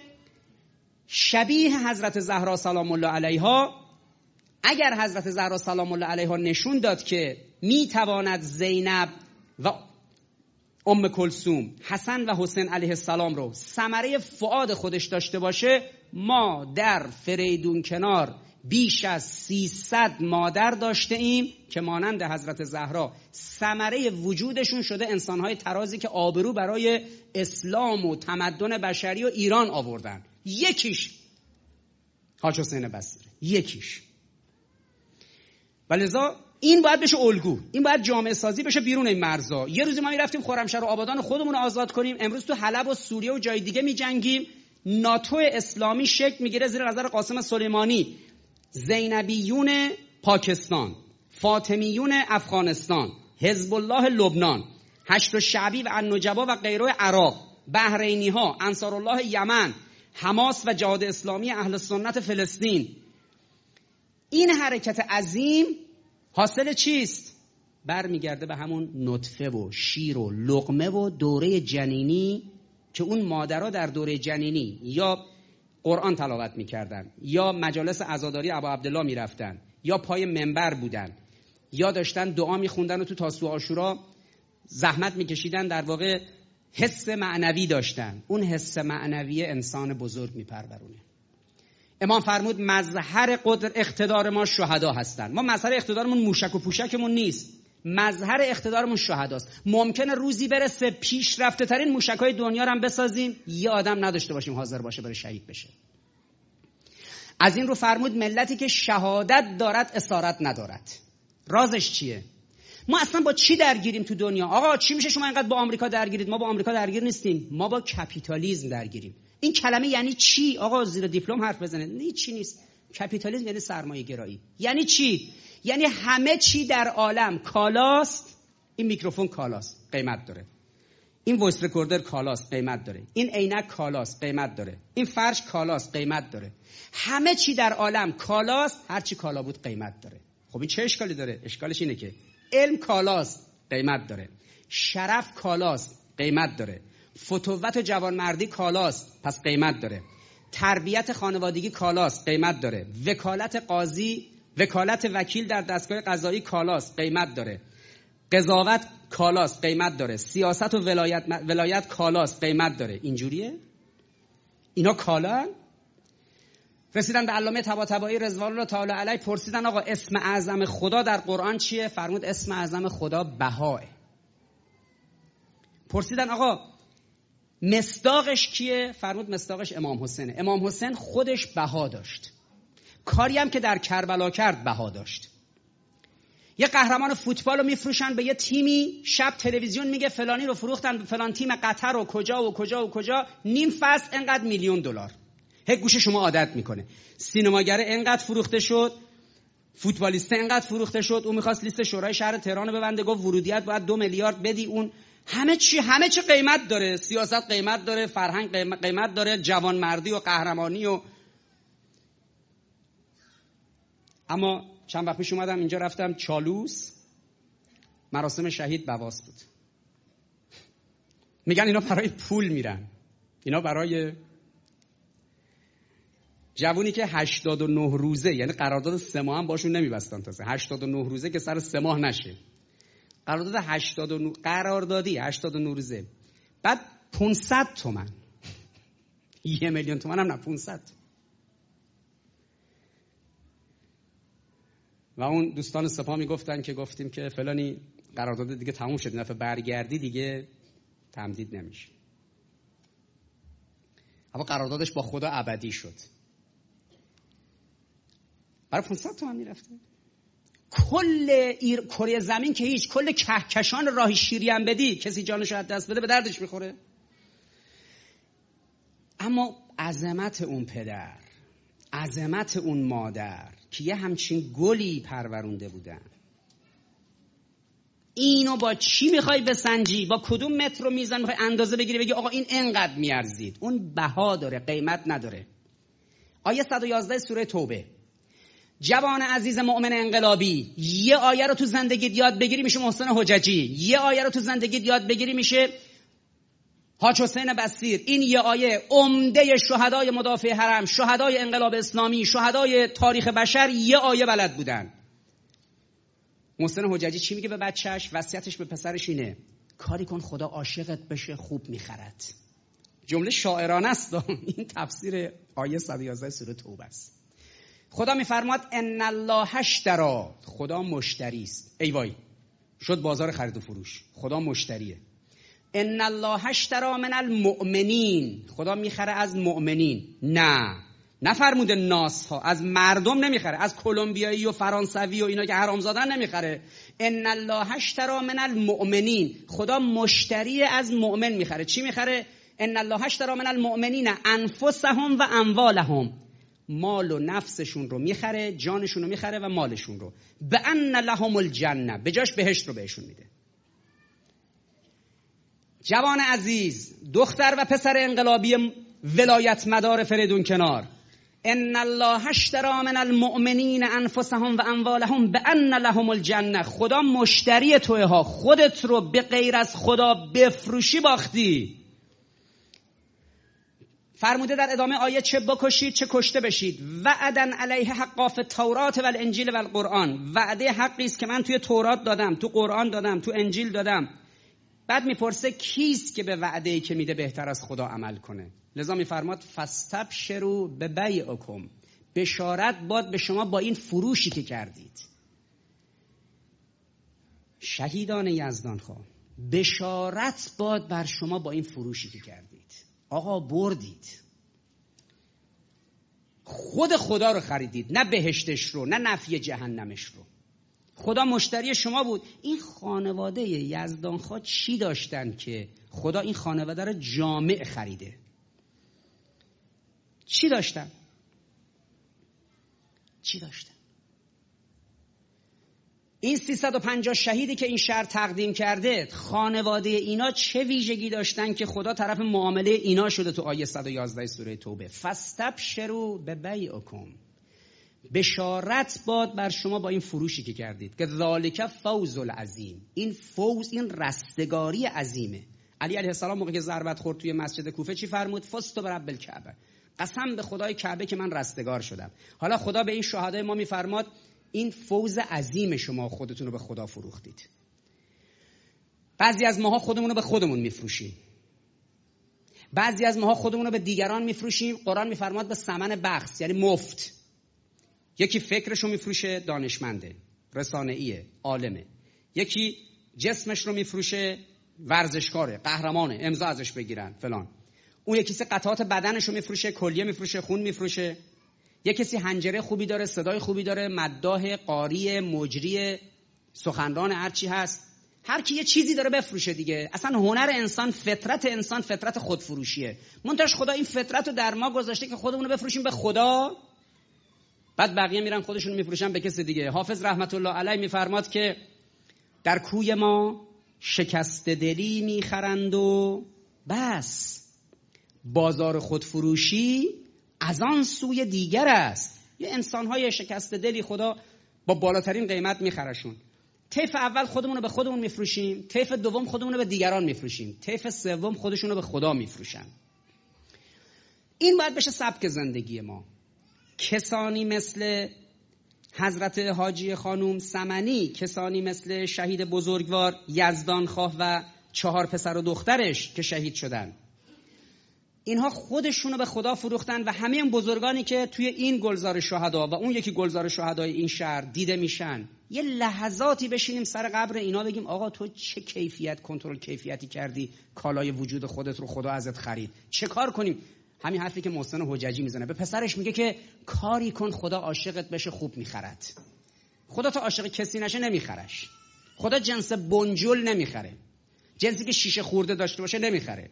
شبیه حضرت زهرا سلام الله علیها، اگر حضرت زهرا سلام الله علیها نشون داد که میتواند زینب و ام کلثوم، حسن و حسین علیه السلام رو ثمره فؤاد خودش داشته باشه، ما در فریدون کنار بیش از سیصد مادر داشته ایم که مانند حضرت زهرا ثمره وجودشون شده انسانهای ترازی که آبرو برای اسلام و تمدن بشری و ایران آوردن. یکیش حاج حسین بصری، یکیش. ولذا این باید بشه الگو، این باید جامعه سازی بشه بیرون این مرزا. یه روزی ما میرفتیم خرمشهر و آبادان خودمون رو آزاد کنیم، امروز تو حلب و سوریه و جای دیگه میجنگیم. ناتو اسلامی شکل میگیره زیر نظر قاسم سلیمانی. زینبیون پاکستان، فاطمیون افغانستان، حزب الله لبنان، هشت شعبی و النجبا و غیره عراق، بحرینی ها، انصار الله یمن، حماس و جهاد اسلامی اهل سنت فلسطین. این حرکت عظیم حاصل چیست؟ برمیگرده به همون نطفه و شیر و لقمه و دوره جنینی که اون مادرها در دوره جنینی یا قرآن تلاوت میکردن، یا مجالس عزاداری ابا عبدالله میرفتن، یا پای منبر بودن، یا داشتن دعا میخوندن و تو تاسوع عاشورا زحمت میکشیدن، در واقع حس معنوی داشتن. اون حس معنوی انسان بزرگ میپرورونه. امام فرمود مظهر قدرت اقتدار ما شهدا هستن. ما مظهر اقتدارمون موشک و پوشکمون نیست، مظهر اقتدارمون شهداست. ممکنه روزی برسه پیشرفته ترین موشک‌های دنیا رو هم بسازیم، یه آدم نداشته باشیم حاضر باشه بره شهید بشه. از این رو فرمود ملتی که شهادت دارد اسارت ندارد. رازش چیه؟ ما اصلا با چی درگیریم تو دنیا؟ آقا چی میشه شما اینقدر با آمریکا درگیرید؟ ما با آمریکا درگیر نیستیم، ما با کپیتالیسم درگیریم. این کلمه یعنی چی؟ آقا زیر دیپلم حرف بزنید. نه چی نیست. کپیتالیسم یعنی سرمایه گرایی. یعنی چی؟ یعنی همه چی در عالم کالاست. این میکروفون کالاست، قیمت داره. این وایس رکوردر کالاست، قیمت داره. این عینک کالاست، قیمت داره. این فرش کالاست، قیمت داره. همه چی در عالم کالاست، هر چی کالا بود قیمت داره. خب این چه اشکالی داره؟ اشکالش اینه که علم کالاست، قیمت داره. شرف کالاست، قیمت داره. فتوت و جوانمردی کالاست، پس قیمت داره. تربیت خانوادگی کالاست، قیمت داره. وکالت قاضی، وکالت وکیل در دستگاه قضایی کالاست، قیمت داره. قضاوت کالاست، قیمت داره. سیاست و ولایت ولایت کالاست، قیمت داره. اینجوریه؟ اینا کالان؟ رسیدن به علامه طباطبایی رضوان الله تعالی علیه، پرسیدن آقا اسم اعظم خدا در قرآن چیه؟ فرمود اسم اعظم خدا بهاه. پرسیدن آقا مصداقش کیه؟ فرمود مصداقش امام حسینه. امام حسین خودش بها داشت، کاری هم که در کربلا کرد بها داشت. یه قهرمان فوتبال رو میفروشن به یه تیمی، شب تلویزیون میگه فلانی رو فروختن به فلان تیم قطر و کجا و کجا و کجا، نیم فصل انقدر میلیون دلار. هی گوش شما عادت میکنه. سینماگر انقدر فروخته شد، فوتبالیست انقدر فروخته شد. اون میخواست لیست شورای شهر تهران رو ببنده، گفت ورودیت باید دو میلیارد بدی. اون همه چی همه چی قیمت داره. سیاست قیمت داره، فرهنگ قیمت داره، جوانمردی و قهرمانی و اما چند وقت پیش اومدم اینجا، رفتم چالوس، مراسم شهید بواس بود. میگن اینا برای پول میرن، اینا برای جوونی که هشتاد و نه روزه، یعنی قرارداد سه ماه هم باشون نمیبستن، تازه هشتاد و نه روزه که سر سه ماه نشه. قرارداد هشتاد و نه قراردادی هشتاد و نه روزه، بعد پانصد تومن یه میلیون تومن هم نه، پانصد. و اون دوستان سپاه میگفتن که گفتیم که فلانی قرارداد دیگه تموم شد، نفع برگردی دیگه تمدید نمیشه. اما قراردادش با خدا ابدی شد. برای پانصد تومن میرفته. کل ایر... کره زمین که هیچ، کل کهکشان راه شیری هم بدی کسی جانش از دست بده به دردش میخوره. اما عظمت اون پدر، عظمت اون مادر که یه همچین گلی پرورونده بودن، اینو با چی میخوای بسنجی؟ با کدوم متر و میزان میخوای اندازه بگیری بگی آقا این انقدر میارزید؟ اون بها داره، قیمت نداره. آیه صد و یازده سوره توبه. جوان عزیز مؤمن انقلابی، یه آیه رو تو زندگیت یاد بگیری میشه محسن حججی، یه آیه رو تو زندگیت یاد بگیری میشه حاج حسین بصیر. این یه آیه عمده شهدای مدافع حرم، شهدای انقلاب اسلامی، شهدای تاریخ بشر، یه آیه بلد بودن. محسن حججی چی میگه به بچهش؟ وصیتش به پسرش اینه کاری کن خدا عاشقت بشه خوب میخرد. جمله شاعرانه است. این تفسیر آیه صد و یازده سوره توبه است. خدا میفرماد ان الله اشتری، خدا مشتری است. ای وای شد بازار خرید و فروش، خدا مشتریه. ان الله اشتری من المؤمنین، خدا میخره از مؤمنین. نه نفرموده ناس ها، از مردم نمیخره، از کلمبیایی و فرانسوی و اینا که حرامزادن نمیخره. ان الله اشتری من المؤمنین، خدا مشتری از مؤمن میخره. چی میخره؟ ان الله اشتری من المؤمنین انفسهم و اموالهم، مال و نفسشون رو میخره، جانشون رو میخره و مالشون رو. بأن لهم الجنه، به جاش بهشت رو بهشون میده. جوان عزیز، دختر و پسر انقلابی ولایت مدار فریدون کنار، ان الله اشتری من المؤمنین انفسهم و اموالهم بأن لهم الجنه، خدا مشتری توئه ها، خودت رو به غیر از خدا بفروشی باختی. فرموده در ادامه آیه چه بکشید چه کشته بشید. وعدن علیه حقا فی التورات و الانجیل و القرآن، وعده حقی است که من توی تورات دادم، تو قرآن دادم، تو انجیل دادم. بعد میپرسه کیست که به وعده‌ای که میده بهتر از خدا عمل کنه؟ لذا میفرماد فاستبشروا ببیعکم، بشارت باد به شما با این فروشی که کردید. شهیدان یزدان خواه، بشارت باد بر شما با این فروشی که کردید. آقا بردید، خود خدا رو خریدید، نه بهشتش رو، نه نفی جهنمش رو. خدا مشتری شما بود. این خانواده یزدانخواه چی داشتن که خدا این خانواده رو جامع خریده؟ چی داشتن؟ چی داشتن؟ این سیصد و پنجاه شهیدی که این شهر تقدیم کرده، خانواده اینا چه ویژگی داشتن که خدا طرف معامله اینا شده تو آیه صد و یازده سوره توبه؟ فاستبشروا ببیعکم، بشارت باد بر شما با این فروشی که کردید که ذالک فوز العظیم، این فوز، این رستگاری عظیمه. علی علیه السلام موقعی که ضربت خورد توی مسجد کوفه چی فرمود؟ فزت برب الکعبه، قسم به خدای کعبه که من رستگار شدم. حالا خدا به این شهدای ما میفرماد این فوز عظیم، شما خودتون رو به خدا فروختید. بعضی از ماها خودمون رو به خودمون میفروشیم، بعضی از ماها خودمون رو به دیگران میفروشیم. قرآن میفرماد به ثمن بخس، یعنی مفت. یکی فکرش رو میفروشه، دانشمنده، رسانه‌ایه، عالمه. یکی جسمش رو میفروشه، ورزشکاره، قهرمانه، امضا ازش بگیرن فلان. اون یکی کسی قطعات بدنش رو میفروشه، کلیه میفروشه، خون میفروشه. یک کسی حنجره خوبی داره، صدای خوبی داره، مداح، قاری، مجری، سخنران، هر چی هست. هر کی یه چیزی داره بفروشه دیگه. اصلا هنر انسان، فطرت انسان فطرت خودفروشیه. منتش خدا این فطرت رو در ما گذاشته که خودمون رو بفروشیم به خدا، بعد بقیه میرن خودشون میفروشن به کسی دیگه. حافظ رحمت الله علیه میفرماد که در کوی ما شکست دلی میخرند و بس، بازار خودفروشی از آن سوی دیگر است. یه انسان‌های شکست دلی خدا با بالاترین قیمت میخرشون. طیف اول خودمون رو به خودمون میفروشیم، طیف دوم خودمون رو به دیگران میفروشیم، طیف سوم خودشون رو به خدا میفروشن. این باید بشه سبک زندگی ما. کسانی مثل حضرت حاجی خانوم سمنی، کسانی مثل شهید بزرگوار یزدان خواه و چهار پسر و دخترش که شهید شدن، اینها خودشونو به خدا فروختن. و همه این بزرگانی که توی این گلزار شهدا و اون یکی گلزار شهدای این شهر دیده میشن، یه لحظاتی بشینیم سر قبر اینا بگیم آقا تو چه کیفیت کنترل کیفیتی کردی، کالای وجود خودت رو خدا ازت خرید، چه کار کنیم؟ همین حرفی که محسن حججی میزنه به پسرش، میگه که کاری کن خدا عاشقت بشه خوب میخرد. خدا تا عاشق کسی نشه نمیخرش. خدا جنس بنجل نمیخره، جنسی که شیشه خورده داشته باشه نمیخره.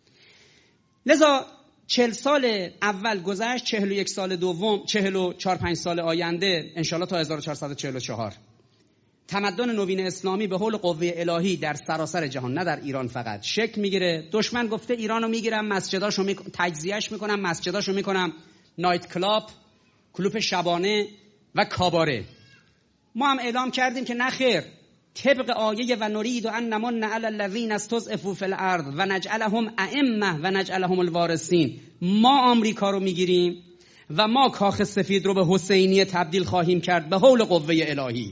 لذا چهل سال اول گذشت، چهل و یک سال دوم، چهل و چهار پنج سال آینده انشالله تا هزار و چهارصد و چهل و چهار تمدن نوین اسلامی به حول قوه الهی در سراسر جهان، نه در ایران فقط، شکل میگیره. دشمن گفته ایرانو میگیرم، مسجداشو می... تجزیهش میکنم، مسجداشو میکنم نایت کلاب، کلوپ شبانه و کاباره. ما هم اعلام کردیم که نه خیر، طبق آیه و نرید و ان نمن علی الذین استضعفوا فی الارض و نجعلهم ائمه و نجعلهم الوارثین، ما آمریکا رو میگیریم و ما کاخ سفید رو به حسینیه تبدیل خواهیم کرد به حول قوه الهی.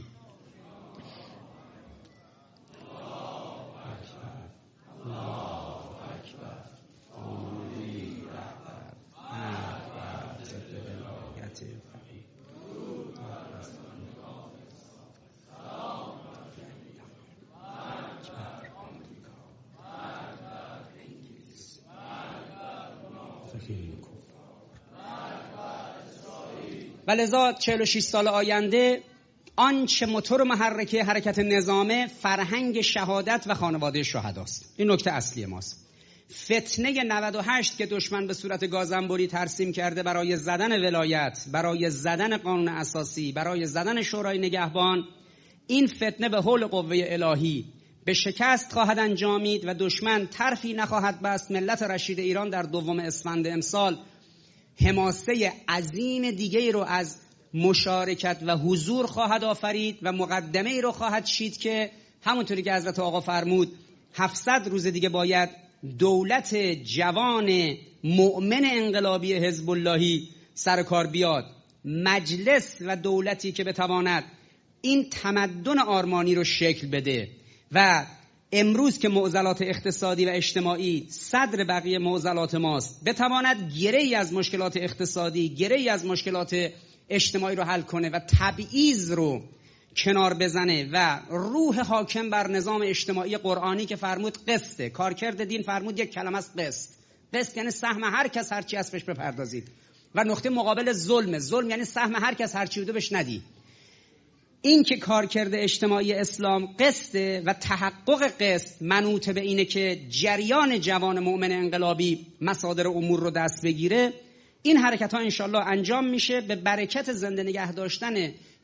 و لذا چهل و شش سال آینده آنچه موتور محرکه حرکت نظامه فرهنگ شهادت و خانواده شهداست. این نکته اصلی ماست. فتنه نود و هشت که دشمن به صورت گازنبوری ترسیم کرده برای زدن ولایت، برای زدن قانون اساسی، برای زدن شورای نگهبان، این فتنه به حول قوه الهی به شکست خواهد انجامید و دشمن طرفی نخواهد بست. ملت رشید ایران در دوم اسفند امسال حماسه عظیم دیگه رو از مشارکت و حضور خواهد آفرید و مقدمه ای رو خواهد چید که همونطوری که حضرت آقا فرمود هفتصد روز دیگه باید دولت جوان مؤمن انقلابی حزب اللهی سر کار بیاد، مجلس و دولتی که بتواند این تمدن آرمانی رو شکل بده. و امروز که معضلات اقتصادی و اجتماعی صدر بقیه معضلات ماست، بتواند گره‌ای از مشکلات اقتصادی، گره‌ای از مشکلات اجتماعی رو حل کنه و تبعیض رو کنار بزنه و روح حاکم بر نظام اجتماعی قرآنی که فرمود قسطه، کارکرد دین فرمود یک کلمه است قسط. قسط یعنی سهم هر کس هر چی اسمش بپردازید و نقطه مقابل ظلم، ظلم یعنی سهم هر کس هر چی بوده بهش ندی. این که کارکرد اجتماعی اسلام قسطه و تحقق قسط منوط به اینه که جریان جوان مؤمن انقلابی مصادر امور رو دست بگیره. این حرکت ها انشالله انجام میشه به برکت زنده نگه داشتن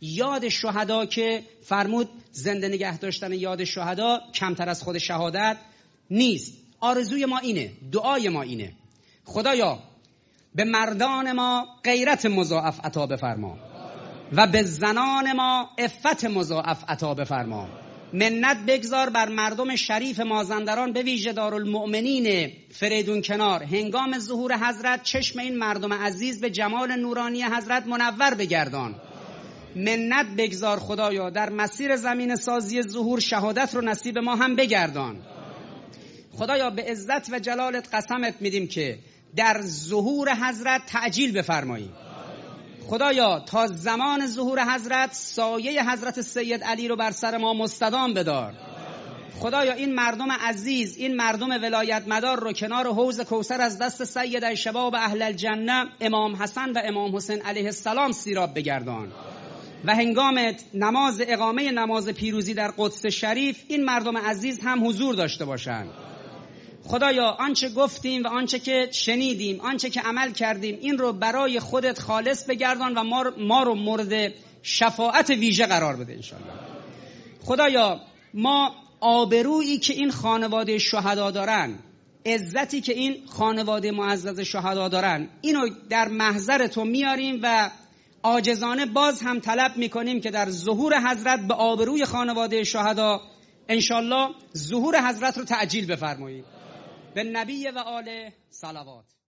یاد شهدا که فرمود زنده نگه داشتن یاد شهدا کمتر از خود شهادت نیست. آرزوی ما اینه، دعای ما اینه، خدایا به مردان ما غیرت مضاعف عطا بفرما و به زنان ما عفت مضاعف عطا بفرما. منت بگذار بر مردم شریف مازندران، به ویژه دارالمؤمنین فریدون کنار، هنگام ظهور حضرت چشم این مردم عزیز به جمال نورانی حضرت منور بگردان. منت بگذار خدایا در مسیر زمین سازی ظهور شهادت رو نصیب ما هم بگردان. خدایا به عزت و جلالت قسمت میدیم که در ظهور حضرت تعجیل بفرمایی. خدایا تا زمان ظهور حضرت سایه حضرت سید علی رو بر سر ما مستدام بدار. خدایا این مردم عزیز، این مردم ولایت مدار رو کنار حوض کوثر از دست سید شباب اهل الجنه امام حسن و امام حسین علیه السلام سیراب بگردان و هنگام نماز اقامه نماز پیروزی در قدس شریف این مردم عزیز هم حضور داشته باشند. خدایا آنچه گفتیم و آنچه که شنیدیم، آنچه که عمل کردیم، این رو برای خودت خالص بگردان و ما, ما رو مورد شفاعت ویژه قرار بده انشاءالله. خدایا ما آبرویی که این خانواده شهدا دارن، عزتی که این خانواده معزز شهدا دارن، اینو در محضر تو میاریم و عاجزانه باز هم طلب میکنیم که در ظهور حضرت به آبروی خانواده شهدا انشاءالله ظهور حضرت رو تعجیل بفرمایید. به نبی و آل صلوات.